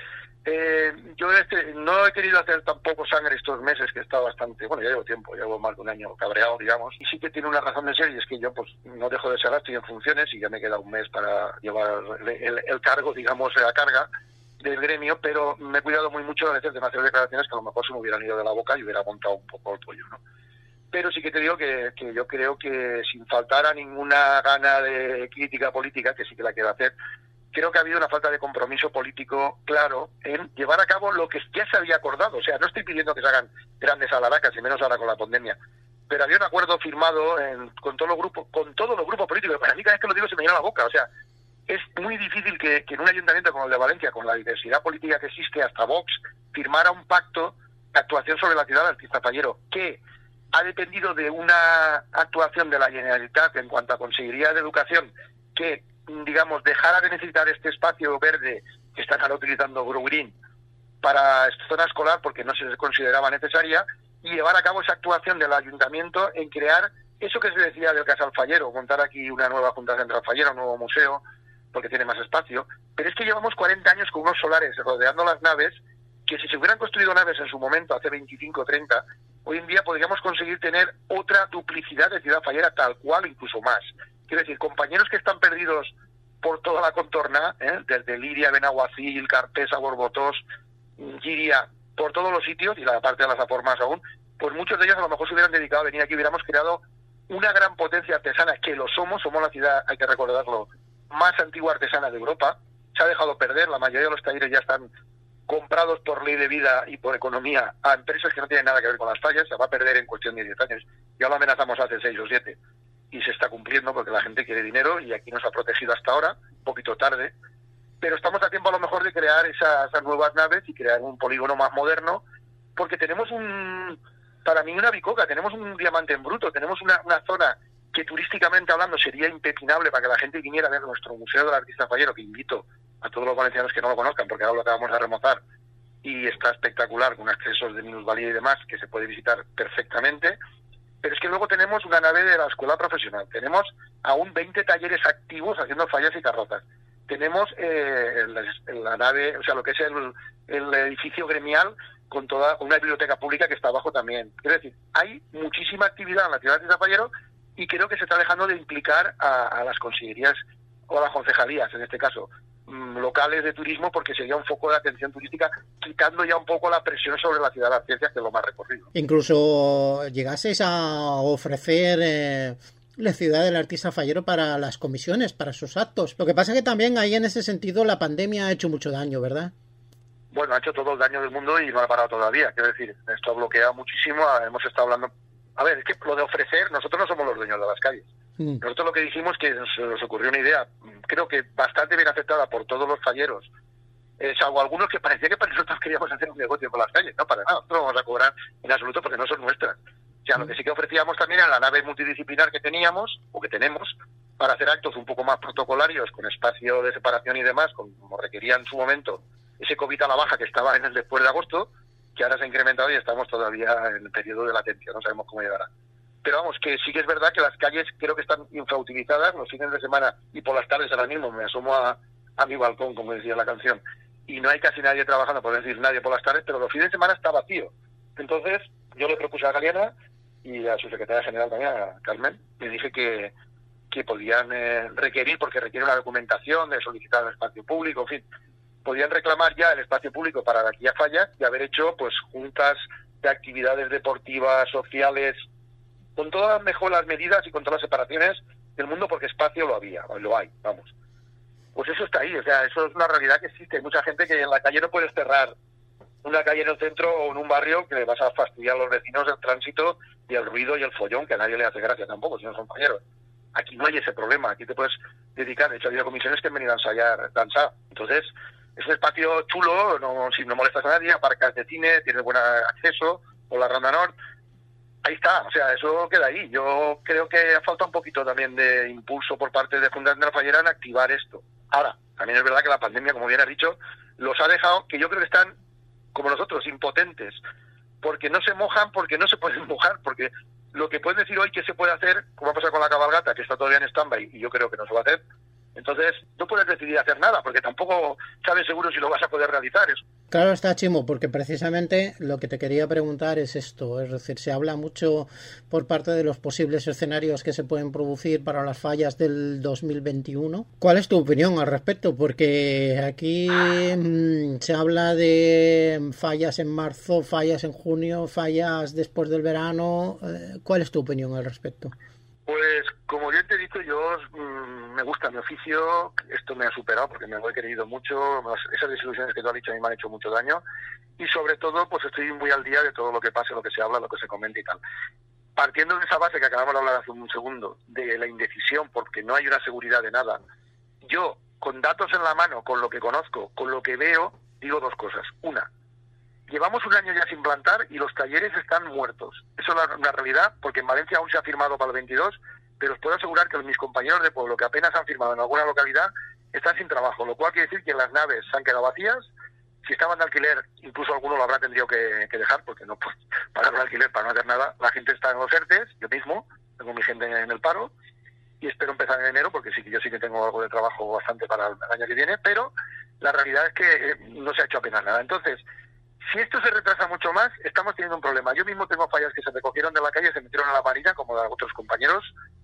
yo no he querido hacer tampoco sangre estos meses, que he estado bastante, bueno, ya llevo tiempo, llevo más de un año cabreado, digamos, y sí que tiene una razón de ser, y es que yo pues no dejo de ser, estoy en funciones y ya me queda un mes para llevar el cargo, digamos, la carga del gremio, pero me he cuidado muy mucho a veces de hacer declaraciones que a lo mejor se me hubieran ido de la boca y hubiera montado un poco el pollo, ¿no? Pero sí que te digo que yo creo que sin faltar a ninguna gana de crítica política, que sí que la quiero hacer, creo que ha habido una falta de compromiso político claro en llevar a cabo lo que ya se había acordado. O sea, no estoy pidiendo que se hagan grandes alaracas, y menos ahora con la pandemia, pero había un acuerdo firmado con todos los grupos políticos. Para mí, cada vez que lo digo se me llena la boca. O sea, es muy difícil que en un ayuntamiento como el de Valencia, con la diversidad política que existe, hasta Vox, firmara un pacto de actuación sobre la ciudad del artista fallero, que ha dependido de una actuación de la Generalitat en cuanto a Consejería de Educación, que digamos, dejara de necesitar este espacio verde que están ahora utilizando Green para zona escolar porque no se consideraba necesaria, y llevar a cabo esa actuación del ayuntamiento en crear eso que se decía del Casal Fallero, montar aquí una nueva Junta Central Fallera, un nuevo museo, porque tiene más espacio. Pero es que llevamos 40 años con unos solares rodeando las naves, que si se hubieran construido naves en su momento, hace 25 o 30, hoy en día podríamos conseguir tener otra duplicidad de ciudad fallera, tal cual, incluso más. Quiero decir, compañeros que están perdidos por toda la contorna, desde Liria, Benaguacil, Carpesa, Borbotós, Giria, por todos los sitios, y la parte de las Afor más aún, pues muchos de ellos a lo mejor se hubieran dedicado a venir aquí, hubiéramos creado una gran potencia artesana, que lo somos la ciudad, hay que recordarlo, más antigua artesana de Europa. Se ha dejado perder, la mayoría de los talleres ya están comprados por ley de vida y por economía a empresas que no tienen nada que ver con las fallas. Se va a perder en cuestión de 10 años. Ya lo amenazamos hace 6 o 7 y se está cumpliendo porque la gente quiere dinero y aquí nos ha protegido hasta ahora, un poquito tarde, pero estamos a tiempo a lo mejor de crear esas nuevas naves y crear un polígono más moderno, porque tenemos para mí una bicoca, tenemos un diamante en bruto, tenemos una zona que turísticamente hablando sería impepinable para que la gente viniera a ver nuestro Museo del Artista Fallero, que invito a todos los valencianos que no lo conozcan, porque ahora lo acabamos de remozar y está espectacular, con accesos de minusvalía y demás, que se puede visitar perfectamente. Pero es que luego tenemos una nave de la escuela profesional, tenemos aún 20 talleres activos haciendo fallas y carrozas, tenemos la nave, o sea, lo que es el edificio gremial con toda una biblioteca pública que está abajo también. Es decir, hay muchísima actividad en la ciudad de Fallero y creo que se está dejando de implicar a las consellerías o a las concejalías, en este caso, locales de turismo, porque sería un foco de atención turística, quitando ya un poco la presión sobre la ciudad de las ciencias, que es lo más recorrido. Incluso llegaseis a ofrecer la ciudad del artista fallero para las comisiones, para sus actos. Lo que pasa es que también ahí en ese sentido la pandemia ha hecho mucho daño, ¿verdad? Bueno, ha hecho todo el daño del mundo y no ha parado todavía. Quiero decir, esto ha bloqueado muchísimo. Hemos estado hablando... A ver, es que lo de ofrecer, nosotros no somos los dueños de las calles. Nosotros lo que dijimos que nos ocurrió una idea, creo que bastante bien aceptada por todos los falleros, salvo algunos que parecía que para nosotros queríamos hacer un negocio con las calles. No, para nada, nosotros no vamos a cobrar en absoluto porque no son nuestras. O sea, lo que sí que ofrecíamos también era la nave multidisciplinar que teníamos, o que tenemos, para hacer actos un poco más protocolarios, con espacio de separación y demás, como requería en su momento ese COVID a la baja que estaba en el después de agosto, que ahora se ha incrementado y estamos todavía en el periodo de latencia, no sabemos cómo llegará. Pero vamos, que sí que es verdad que las calles creo que están infrautilizadas los fines de semana y por las tardes. Ahora mismo me asomo a mi balcón, como decía la canción, y no hay casi nadie trabajando, por decir nadie por las tardes, pero los fines de semana está vacío. Entonces yo le propuse a Galiana y a su secretaria general también, a Carmen, le dije que podían requerir, porque requiere una documentación de solicitar el espacio público, en fin, podían reclamar ya el espacio público para la Quilla Falla y haber hecho pues juntas de actividades deportivas, sociales, con todas mejor las medidas y con todas las separaciones del mundo, porque espacio lo hay, vamos. Pues eso está ahí, o sea, eso es una realidad que existe. Hay mucha gente que en la calle no puedes cerrar una calle en el centro o en un barrio que le vas a fastidiar a los vecinos el tránsito y el ruido y el follón, que a nadie le hace gracia tampoco, si no son falleros. Aquí no hay ese problema, aquí te puedes dedicar. De hecho, ha habido comisiones que han venido a ensayar danza. Entonces, es un espacio chulo, si no molestas a nadie, aparcas de cine, tienes buen acceso, por la Ronda Nord. Ahí está, o sea, eso queda ahí. Yo creo que falta un poquito también de impulso por parte de Fundación de la Fallera en activar esto. Ahora, también es verdad que la pandemia, como bien has dicho, los ha dejado, que yo creo que están, como nosotros, impotentes, porque no se mojan, porque no se pueden mojar, porque lo que pueden decir hoy que se puede hacer, como ha pasado con la cabalgata, que está todavía en stand-by, y yo creo que no se va a hacer, entonces no puedes decidir hacer nada, porque tampoco sabes seguro si lo vas a poder realizar. Claro está, Chimo, porque precisamente lo que te quería preguntar es esto, es decir, se habla mucho por parte de los posibles escenarios que se pueden producir para las fallas del 2021. ¿Cuál es tu opinión al respecto? Porque aquí se habla de fallas en marzo, fallas en junio, fallas después del verano. ¿Cuál es tu opinión al respecto? Pues, como bien te he dicho, yo me gusta mi oficio, esto me ha superado porque me lo he querido mucho, esas desilusiones que tú has dicho a mí me han hecho mucho daño, y sobre todo, pues estoy muy al día de todo lo que pasa, lo que se habla, lo que se comenta y tal. Partiendo de esa base que acabamos de hablar hace un segundo, de la indecisión, porque no hay una seguridad de nada, yo, con datos en la mano, con lo que conozco, con lo que veo, digo dos cosas. Una, llevamos un año ya sin plantar y los talleres están muertos. Eso es una realidad, porque en Valencia aún se ha firmado para el 22, pero os puedo asegurar que mis compañeros de pueblo que apenas han firmado en alguna localidad están sin trabajo, lo cual quiere decir que las naves se han quedado vacías. Si estaban de alquiler, incluso alguno lo habrá tenido que dejar, porque no pues, pagar el alquiler para no hacer nada. La gente está en los ERTES, yo mismo, tengo mi gente en el paro, y espero empezar en enero, porque yo sí que tengo algo de trabajo bastante para el año que viene, pero la realidad es que no se ha hecho apenas nada. Entonces, si esto se retrasa mucho más, estamos teniendo un problema. Yo mismo tengo fallas que se recogieron de la calle, se metieron a la marina, como de otros compañeros,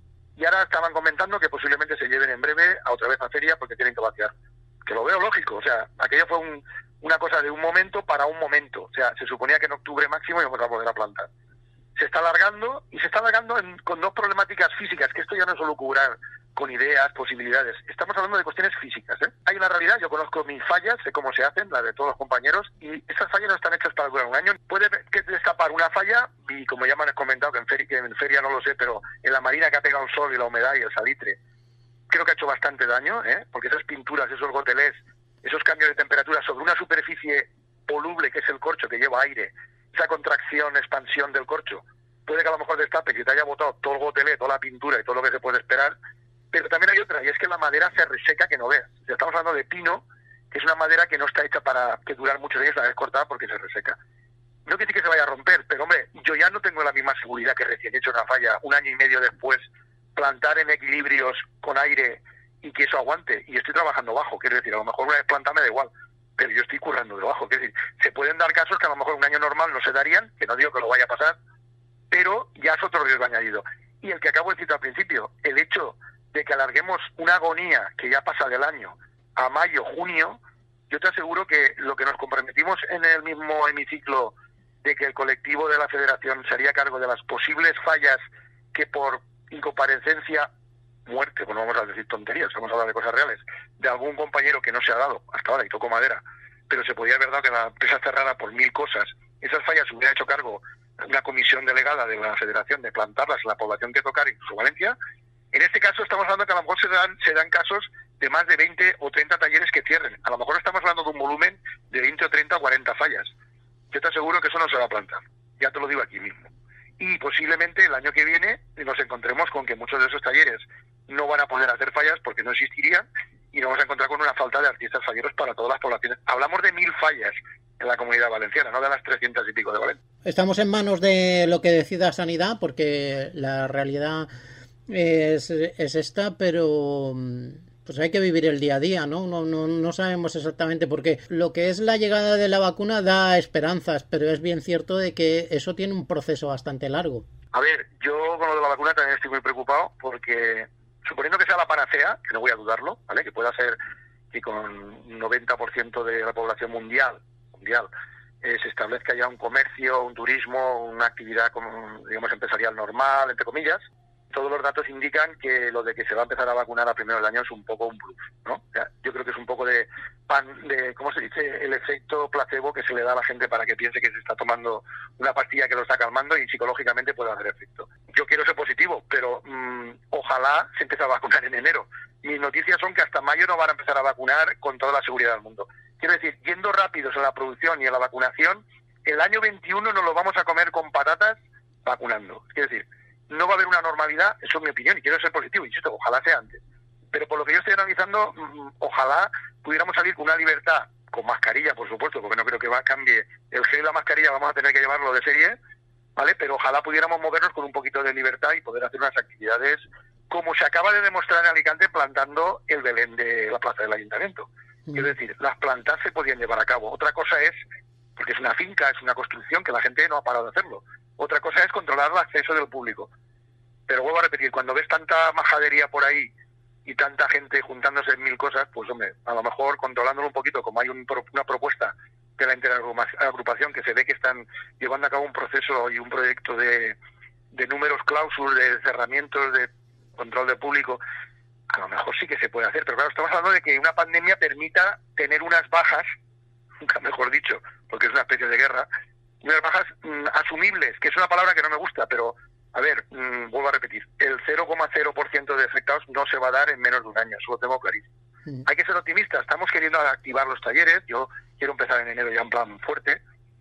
y ahora estaban comentando que posiblemente se lleven en breve a otra vez a feria porque tienen que vaciar. Que lo veo lógico, o sea, aquello fue una cosa de un momento para un momento. O sea, se suponía que en octubre máximo íbamos a poder plantar. Se está alargando, y se está alargando con dos problemáticas físicas, que esto ya no es solo curar con ideas, posibilidades. Estamos hablando de cuestiones físicas, ¿eh? Hay una realidad, yo conozco mis fallas, sé cómo se hacen, las de todos los compañeros, y esas fallas no están hechas para durar un año. Puede destapar una falla, y como ya me han comentado, que en feria no lo sé, pero en la marina que ha pegado el sol y la humedad y el salitre, creo que ha hecho bastante daño, porque esas pinturas, esos gotelés, esos cambios de temperatura sobre una superficie voluble que es el corcho, que lleva aire, esa contracción, expansión del corcho, puede que a lo mejor destape, que te haya botado todo el gotelé, toda la pintura y todo lo que se puede esperar. Pero también hay otra, y es que la madera se reseca que no veas. Estamos hablando de pino, que es una madera que no está hecha para que durar muchos años, la vez cortada porque se reseca. No quiere decir que se vaya a romper, pero hombre, yo ya no tengo la misma seguridad que recién hecho una falla, un año y medio después, plantar en equilibrios con aire y que eso aguante. Y estoy trabajando bajo, quiero decir, a lo mejor una vez planta me da igual, pero yo estoy currando debajo. Quiero decir, se pueden dar casos que a lo mejor un año normal no se darían, que no digo que lo vaya a pasar, pero ya es otro riesgo añadido. Y el que acabo de citar al principio, el hecho de que alarguemos una agonía que ya pasa del año a mayo, junio, yo te aseguro que lo que nos comprometimos en el mismo hemiciclo de que el colectivo de la federación se haría cargo de las posibles fallas que por incomparecencia, muerte, pues no vamos a decir tonterías, vamos a hablar de cosas reales, de algún compañero que no se ha dado hasta ahora y toco madera, pero se podía haber dado que la empresa cerrara por 1000 cosas, esas fallas se hubiera hecho cargo una comisión delegada de la federación de plantarlas en la población que tocar, incluso Valencia. En este caso estamos hablando que a lo mejor se dan casos de más de 20 o 30 talleres que cierren. A lo mejor estamos hablando de un volumen de 20 o 30 o 40 fallas. Yo te aseguro que eso no se va a plantar. Ya te lo digo aquí mismo. Y posiblemente el año que viene nos encontremos con que muchos de esos talleres no van a poder hacer fallas porque no existirían y nos vamos a encontrar con una falta de artistas falleros para todas las poblaciones. Hablamos de 1000 fallas en la Comunidad Valenciana, no de las 300 y pico de Valencia. Estamos en manos de lo que decida Sanidad porque la realidad es esta, pero pues hay que vivir el día a día, ¿no? No sabemos exactamente por qué. Lo que es la llegada de la vacuna da esperanzas, pero es bien cierto de que eso tiene un proceso bastante largo. A ver, yo con lo de la vacuna también estoy muy preocupado porque, suponiendo que sea la panacea, que no voy a dudarlo, ¿vale? Que pueda ser que con un 90% de la población mundial se establezca ya un comercio, un turismo, una actividad, digamos, empresarial normal, entre comillas. todos los datos indican que lo de que se va a empezar a vacunar a primeros de año es un poco un bluff, ¿no? O sea, yo creo que es un poco de ¿cómo se dice? El efecto placebo que se le da a la gente para que piense que se está tomando una pastilla que lo está calmando y psicológicamente puede hacer efecto. Yo quiero ser positivo, pero ojalá se empiece a vacunar en enero. Mis noticias son que hasta mayo no van a empezar a vacunar con toda la seguridad del mundo. Quiero decir, yendo rápidos en la producción y en la vacunación, el año 21 nos lo vamos a comer con patatas vacunando. Quiero decir, no va a haber una normalidad, eso es mi opinión, y quiero ser positivo, insisto, ojalá sea antes. Pero por lo que yo estoy analizando, ojalá pudiéramos salir con una libertad, con mascarilla, por supuesto, porque no creo que cambie el gel y la mascarilla, vamos a tener que llevarlo de serie, ¿vale? Pero ojalá pudiéramos movernos con un poquito de libertad y poder hacer unas actividades como se acaba de demostrar en Alicante plantando el Belén de la plaza del Ayuntamiento. Es decir, las plantas se podían llevar a cabo. Otra cosa es, porque es una finca, es una construcción, que la gente no ha parado de hacerlo. Otra cosa es controlar el acceso del público. Pero vuelvo a repetir, cuando ves tanta majadería por ahí y tanta gente juntándose en mil cosas, pues hombre, a lo mejor controlándolo un poquito, como hay una propuesta de la interagrupación que se ve que están llevando a cabo un proceso y un proyecto de números clausus, de cerramientos, de control del público, a lo mejor sí que se puede hacer. Pero claro, estamos hablando de que una pandemia permita tener unas bajas, nunca mejor dicho, porque es una especie de guerra, unas bajas asumibles, que es una palabra que no me gusta, pero a ver, vuelvo a repetir, el 0,0% de afectados no se va a dar en menos de un año, eso lo tengo clarísimo. Hay que ser optimistas, estamos queriendo activar los talleres, yo quiero empezar en enero ya en plan fuerte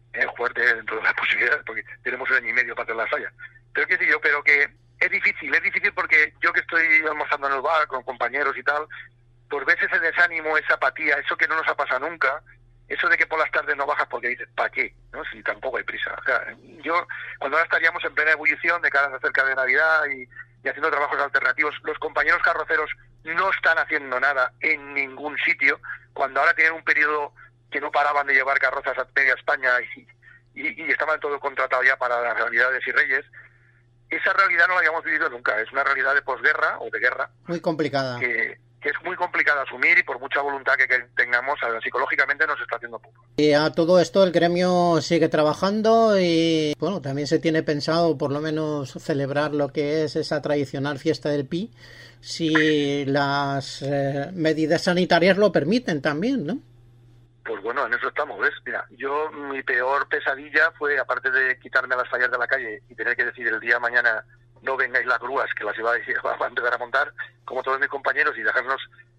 dentro de las posibilidades, porque tenemos un año y medio para hacer las fallas. Pero qué sé yo, pero que es difícil porque yo que estoy almorzando en el bar con compañeros y tal, pues ves ese desánimo, esa apatía, eso que no nos ha pasado nunca, eso de que por las tardes no bajas porque dices, ¿para qué? ¿No? Si tampoco hay prisa. O sea, cuando ahora estaríamos en plena ebullición de cara a cerca de Navidad y haciendo trabajos alternativos, los compañeros carroceros no están haciendo nada en ningún sitio, cuando ahora tienen un periodo que no paraban de llevar carrozas a media España y estaban todo contratado ya para las Navidades y Reyes. Esa realidad no la habíamos vivido nunca, es una realidad de posguerra o de guerra. Muy complicada. Que es muy complicada de asumir y por mucha voluntad que tengamos, psicológicamente nos está haciendo poco. Y a todo esto el gremio sigue trabajando y bueno, también se tiene pensado por lo menos celebrar lo que es esa tradicional fiesta del Pi, si las medidas sanitarias lo permiten también, ¿no? Pues bueno, en eso estamos, ¿ves? Mira, mi peor pesadilla fue, aparte de quitarme las fallas de la calle y tener que decir el día de mañana no vengáis las grúas, que las iba a empezar a montar, como todos mis compañeros, y dejarnos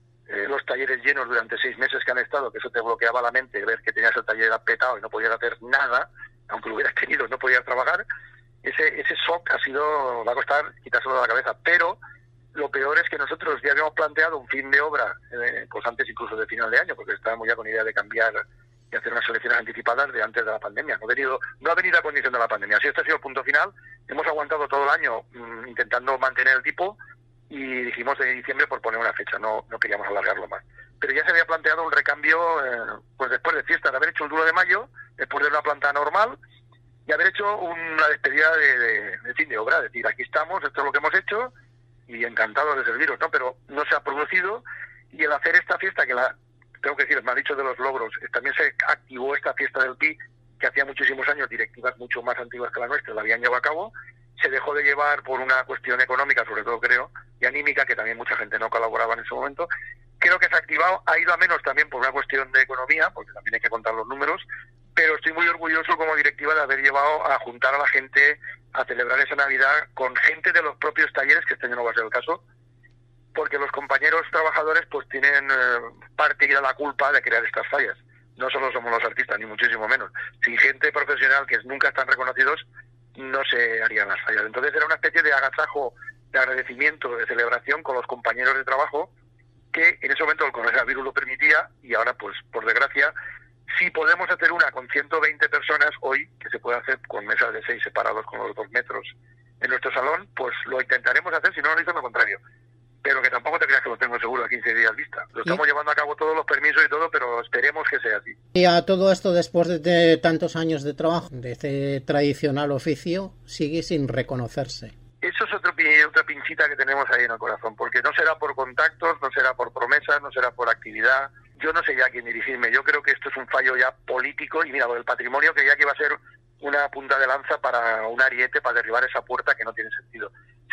los talleres llenos durante 6 meses que han estado, que eso te bloqueaba la mente, ver que tenías el taller petado y no podías hacer nada, aunque lo hubieras tenido, no podías trabajar. Ese shock va a costar quitárselo de la cabeza, pero lo peor es que nosotros ya habíamos planteado un fin de obra, pues antes incluso de final de año, porque estábamos ya con idea de cambiar y hacer unas elecciones anticipadas de antes de la pandemia. No ha venido a condición de la pandemia. Así este ha sido el punto final. Hemos aguantado todo el año intentando mantener el tipo y dijimos de diciembre por poner una fecha, no queríamos alargarlo más. Pero ya se había planteado un recambio pues después de fiestas, de haber hecho el 1 de mayo, después de una planta normal, y haber hecho una despedida de fin de obra, es decir, aquí estamos, esto es lo que hemos hecho, y encantados de serviros, ¿no? Pero no se ha producido, y el hacer esta fiesta, que tengo que decir, me ha dicho de los logros, también se activó esta fiesta del Pi, que hacía muchísimos años, directivas mucho más antiguas que la nuestra, la habían llevado a cabo, se dejó de llevar por una cuestión económica, sobre todo creo, y anímica, que también mucha gente no colaboraba en ese momento. Creo que se ha activado, ha ido a menos también por una cuestión de economía, porque también hay que contar los números, pero estoy muy orgulloso como directiva de haber llevado a juntar a la gente a celebrar esa Navidad con gente de los propios talleres, que este año no va a ser el caso, porque los compañeros trabajadores pues tienen parte de la culpa de crear estas fallas. No solo somos los artistas, ni muchísimo menos. Sin gente profesional que nunca están reconocidos, no se harían las fallas. Entonces era una especie de agasajo, de agradecimiento, de celebración con los compañeros de trabajo, que en ese momento el coronavirus lo permitía, y ahora pues por desgracia, si podemos hacer una con 120 personas hoy, que se puede hacer con mesas de 6 separados con los 2 metros en nuestro salón, pues lo intentaremos hacer, si no, lo hizo lo contrario. Pero que tampoco te creas que lo tengo seguro a 15 días vista. Lo estamos llevando a cabo todos los permisos y todo, pero esperemos que sea así. Y a todo esto, después de tantos años de trabajo, de ese tradicional oficio, sigue sin reconocerse. Eso es otra pinchita que tenemos ahí en el corazón, porque no será por contactos, no será por promesas, no será por actividad. Yo no sé ya a quién dirigirme. Yo creo que esto es un fallo ya político, y mira, lo del patrimonio, que ya que va a ser una punta de lanza para un ariete, para derribar esa puerta, que no tiene sentido. O sea, no tiene sentido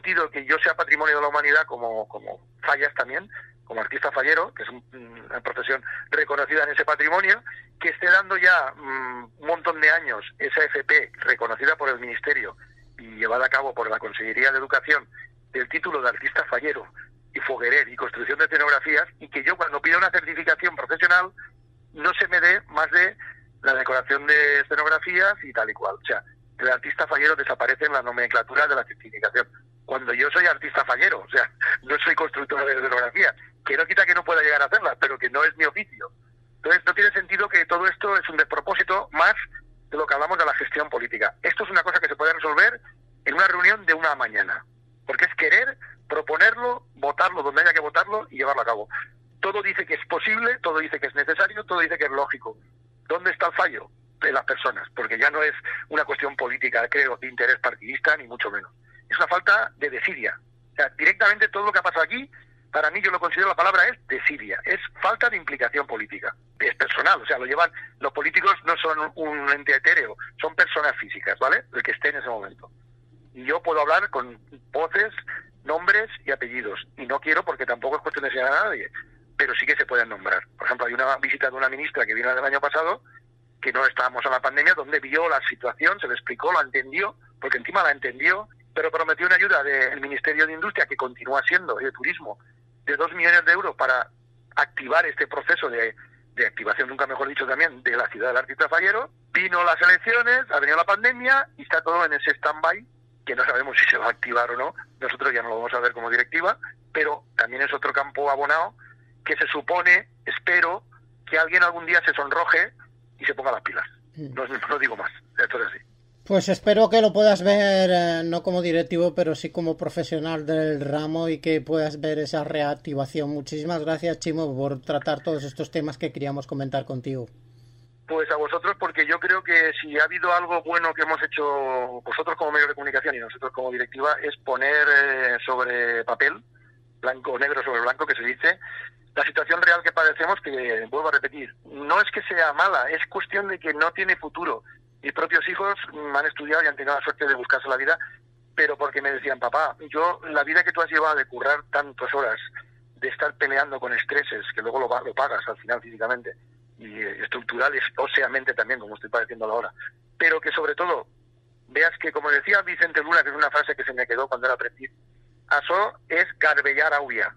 sentido que yo sea patrimonio de la humanidad como Fallas también, como artista fallero, que es una profesión reconocida en ese patrimonio, que esté dando ya un montón de años esa FP reconocida por el Ministerio y llevada a cabo por la Consejería de Educación del título de artista fallero y foguerer y construcción de escenografías, y que yo cuando pida una certificación profesional no se me dé más de la decoración de escenografías y tal y cual. O sea, el artista fallero desaparece en la nomenclatura de la certificación. Cuando yo soy artista fallero, o sea, no soy constructor de escenografías, que no quita que no pueda llegar a hacerlas, pero que no es mi oficio. Entonces no tiene sentido que todo esto es un despropósito más de lo que hablamos de la gestión política. Esto es una cosa que se puede resolver en una reunión de una mañana, porque es querer, proponerlo, votarlo donde haya que votarlo y llevarlo a cabo. Todo dice que es posible, todo dice que es necesario, todo dice que es lógico. ¿Dónde está el fallo? De las personas, porque ya no es una cuestión política, creo, de interés partidista, ni mucho menos. Es una falta de desidia. O sea, directamente todo lo que ha pasado aquí, para mí yo lo considero, la palabra es desidia, es falta de implicación política. Es personal, o sea, lo llevan, los políticos no son un ente etéreo, son personas físicas, ¿vale? El que esté en ese momento. Y yo puedo hablar con voces, nombres y apellidos, y no quiero porque tampoco es cuestión de señalar a nadie, pero sí que se pueden nombrar. Por ejemplo, hay una visita de una ministra que vino el año pasado, que no estábamos en la pandemia, donde vio la situación, se le explicó, la entendió, porque encima la entendió, pero prometió una ayuda del Ministerio de Industria, que continúa siendo, y de Turismo, de 2 millones de euros para activar este proceso de activación, nunca mejor dicho también, de la ciudad del artista fallero. Vino las elecciones, ha venido la pandemia y está todo en ese stand-by, que no sabemos si se va a activar o no. Nosotros ya no lo vamos a ver como directiva, pero también es otro campo abonado que se supone, espero, que alguien algún día se sonroje y se ponga las pilas. No digo más, esto es así. Pues espero que lo puedas ver, no como directivo, pero sí como profesional del ramo, y que puedas ver esa reactivación. Muchísimas gracias, Chimo, por tratar todos estos temas que queríamos comentar contigo. Pues a vosotros, porque yo creo que si ha habido algo bueno que hemos hecho vosotros como medios de comunicación y nosotros como directiva, es poner sobre papel, blanco, negro sobre blanco, que se dice, la situación real que padecemos, que vuelvo a repetir, no es que sea mala, es cuestión de que no tiene futuro. Mis propios hijos han estudiado y han tenido la suerte de buscarse la vida, pero porque me decían, papá, yo la vida que tú has llevado de currar tantas horas, de estar peleando con estreses, que luego lo pagas al final físicamente, y estructurales, óseamente también, como estoy padeciendo ahora, pero que sobre todo veas que, como decía Vicente Luna, que es una frase que se me quedó cuando era aprendiz, eso es garbellar auia.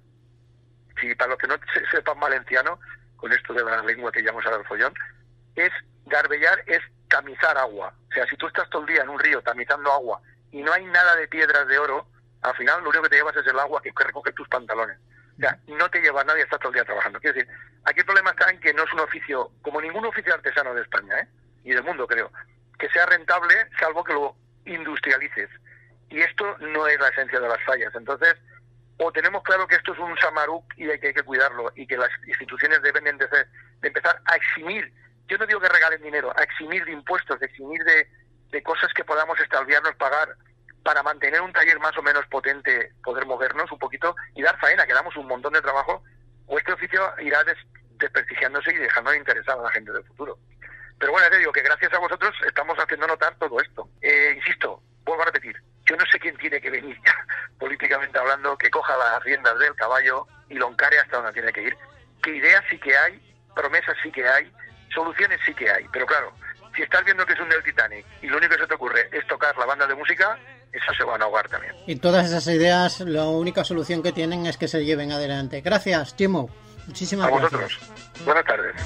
Si para los que no sepan valenciano, con esto de la lengua que llamamos ahora el follón, es garbellar, es tamizar agua. O sea, si tú estás todo el día en un río tamizando agua y no hay nada de piedras de oro, al final lo único que te llevas es el agua que recoge tus pantalones. O sea, no te llevas nadie, estás todo el día trabajando. Quiero decir, aquí el problema está en que no es un oficio, como ningún oficio artesano de España, y del mundo, creo, que sea rentable, salvo que lo industrialices. Y esto no es la esencia de las fallas. Entonces, o tenemos claro que esto es un samaruk y que hay que cuidarlo, y que las instituciones deben de empezar a eximir, yo no digo que regalen dinero, a eximir de impuestos, de eximir de cosas que podamos extraviarnos, pagar, para mantener un taller más o menos potente, poder movernos un poquito y dar faena, que damos un montón de trabajo, o este oficio irá desprestigiándose y dejando de interesar a la gente del futuro. Pero bueno, te digo que gracias a vosotros estamos haciendo notar todo esto. Insisto, vuelvo a repetir, yo no sé quién tiene que venir ya, políticamente hablando, que coja las riendas del caballo y lo encare hasta donde tiene que ir. Que ideas sí que hay, promesas sí que hay, soluciones sí que hay, pero claro, si estás viendo que es un del Titanic y lo único que se te ocurre es tocar la banda de música, eso se van a ahogar también. Y todas esas ideas, la única solución que tienen es que se lleven adelante. Gracias, Chimo. Muchísimas gracias. A vosotros. Buenas tardes.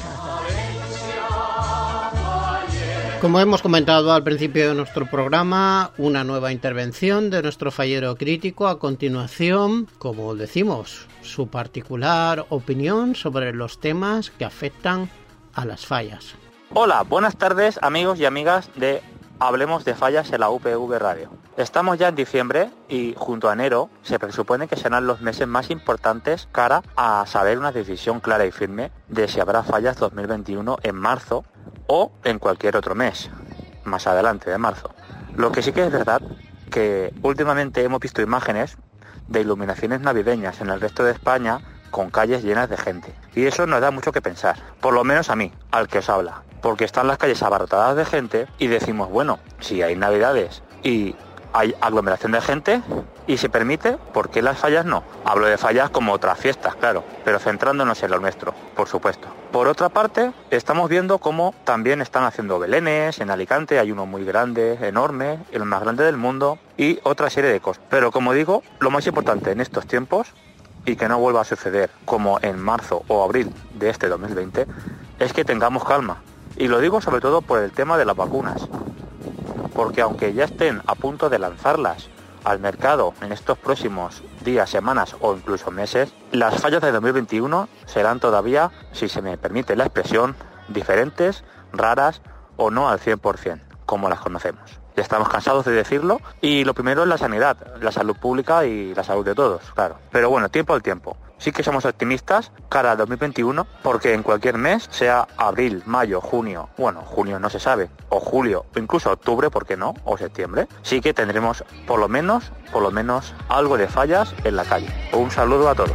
Como hemos comentado al principio de nuestro programa, una nueva intervención de nuestro fallero crítico. A continuación, como decimos, su particular opinión sobre los temas que afectan a las fallas. Hola, buenas tardes, amigos y amigas de Hablemos de Fallas en la UPV Radio. Estamos ya en diciembre y junto a enero se presupone que serán los meses más importantes cara a saber una decisión clara y firme de si habrá fallas 2021 en marzo o en cualquier otro mes, más adelante de marzo. Lo que sí que es verdad que últimamente hemos visto imágenes de iluminaciones navideñas en el resto de España con calles llenas de gente. Y eso nos da mucho que pensar, por lo menos a mí, al que os habla. Porque están las calles abarrotadas de gente y decimos, bueno, si hay navidades y hay aglomeración de gente, Y si permite, ¿por qué las fallas no? Hablo de fallas como otras fiestas, claro, pero centrándonos en lo nuestro, por supuesto. Por otra parte, estamos viendo cómo también están haciendo belenes. En Alicante hay uno muy grande, enorme, el más grande del mundo, y otra serie de cosas. Pero como digo, lo más importante en estos tiempos, y que no vuelva a suceder como en marzo o abril de este 2020, es que tengamos calma. Y lo digo sobre todo por el tema de las vacunas. Porque aunque ya estén a punto de lanzarlas al mercado en estos próximos días, semanas o incluso meses, las fallas de 2021 serán todavía, si se me permite la expresión, diferentes, raras o no al 100%, como las conocemos. Ya estamos cansados de decirlo, y lo primero es la sanidad, la salud pública y la salud de todos, claro. Pero bueno, tiempo al tiempo. Sí que somos optimistas cara a 2021, porque en cualquier mes, sea abril, mayo, junio, bueno, junio no se sabe, o julio, o incluso octubre, ¿por qué no?, o septiembre, sí que tendremos por lo menos algo de fallas en la calle. Un saludo a todos.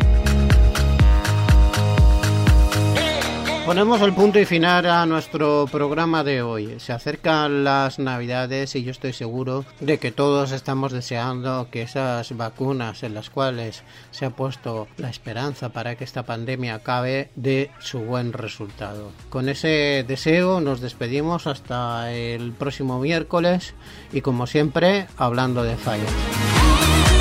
Ponemos el punto y final a nuestro programa de hoy. Se acercan las Navidades y yo estoy seguro de que todos estamos deseando que esas vacunas en las cuales se ha puesto la esperanza para que esta pandemia acabe dé su buen resultado. Con ese deseo nos despedimos hasta el próximo miércoles y, como siempre, hablando de fallas.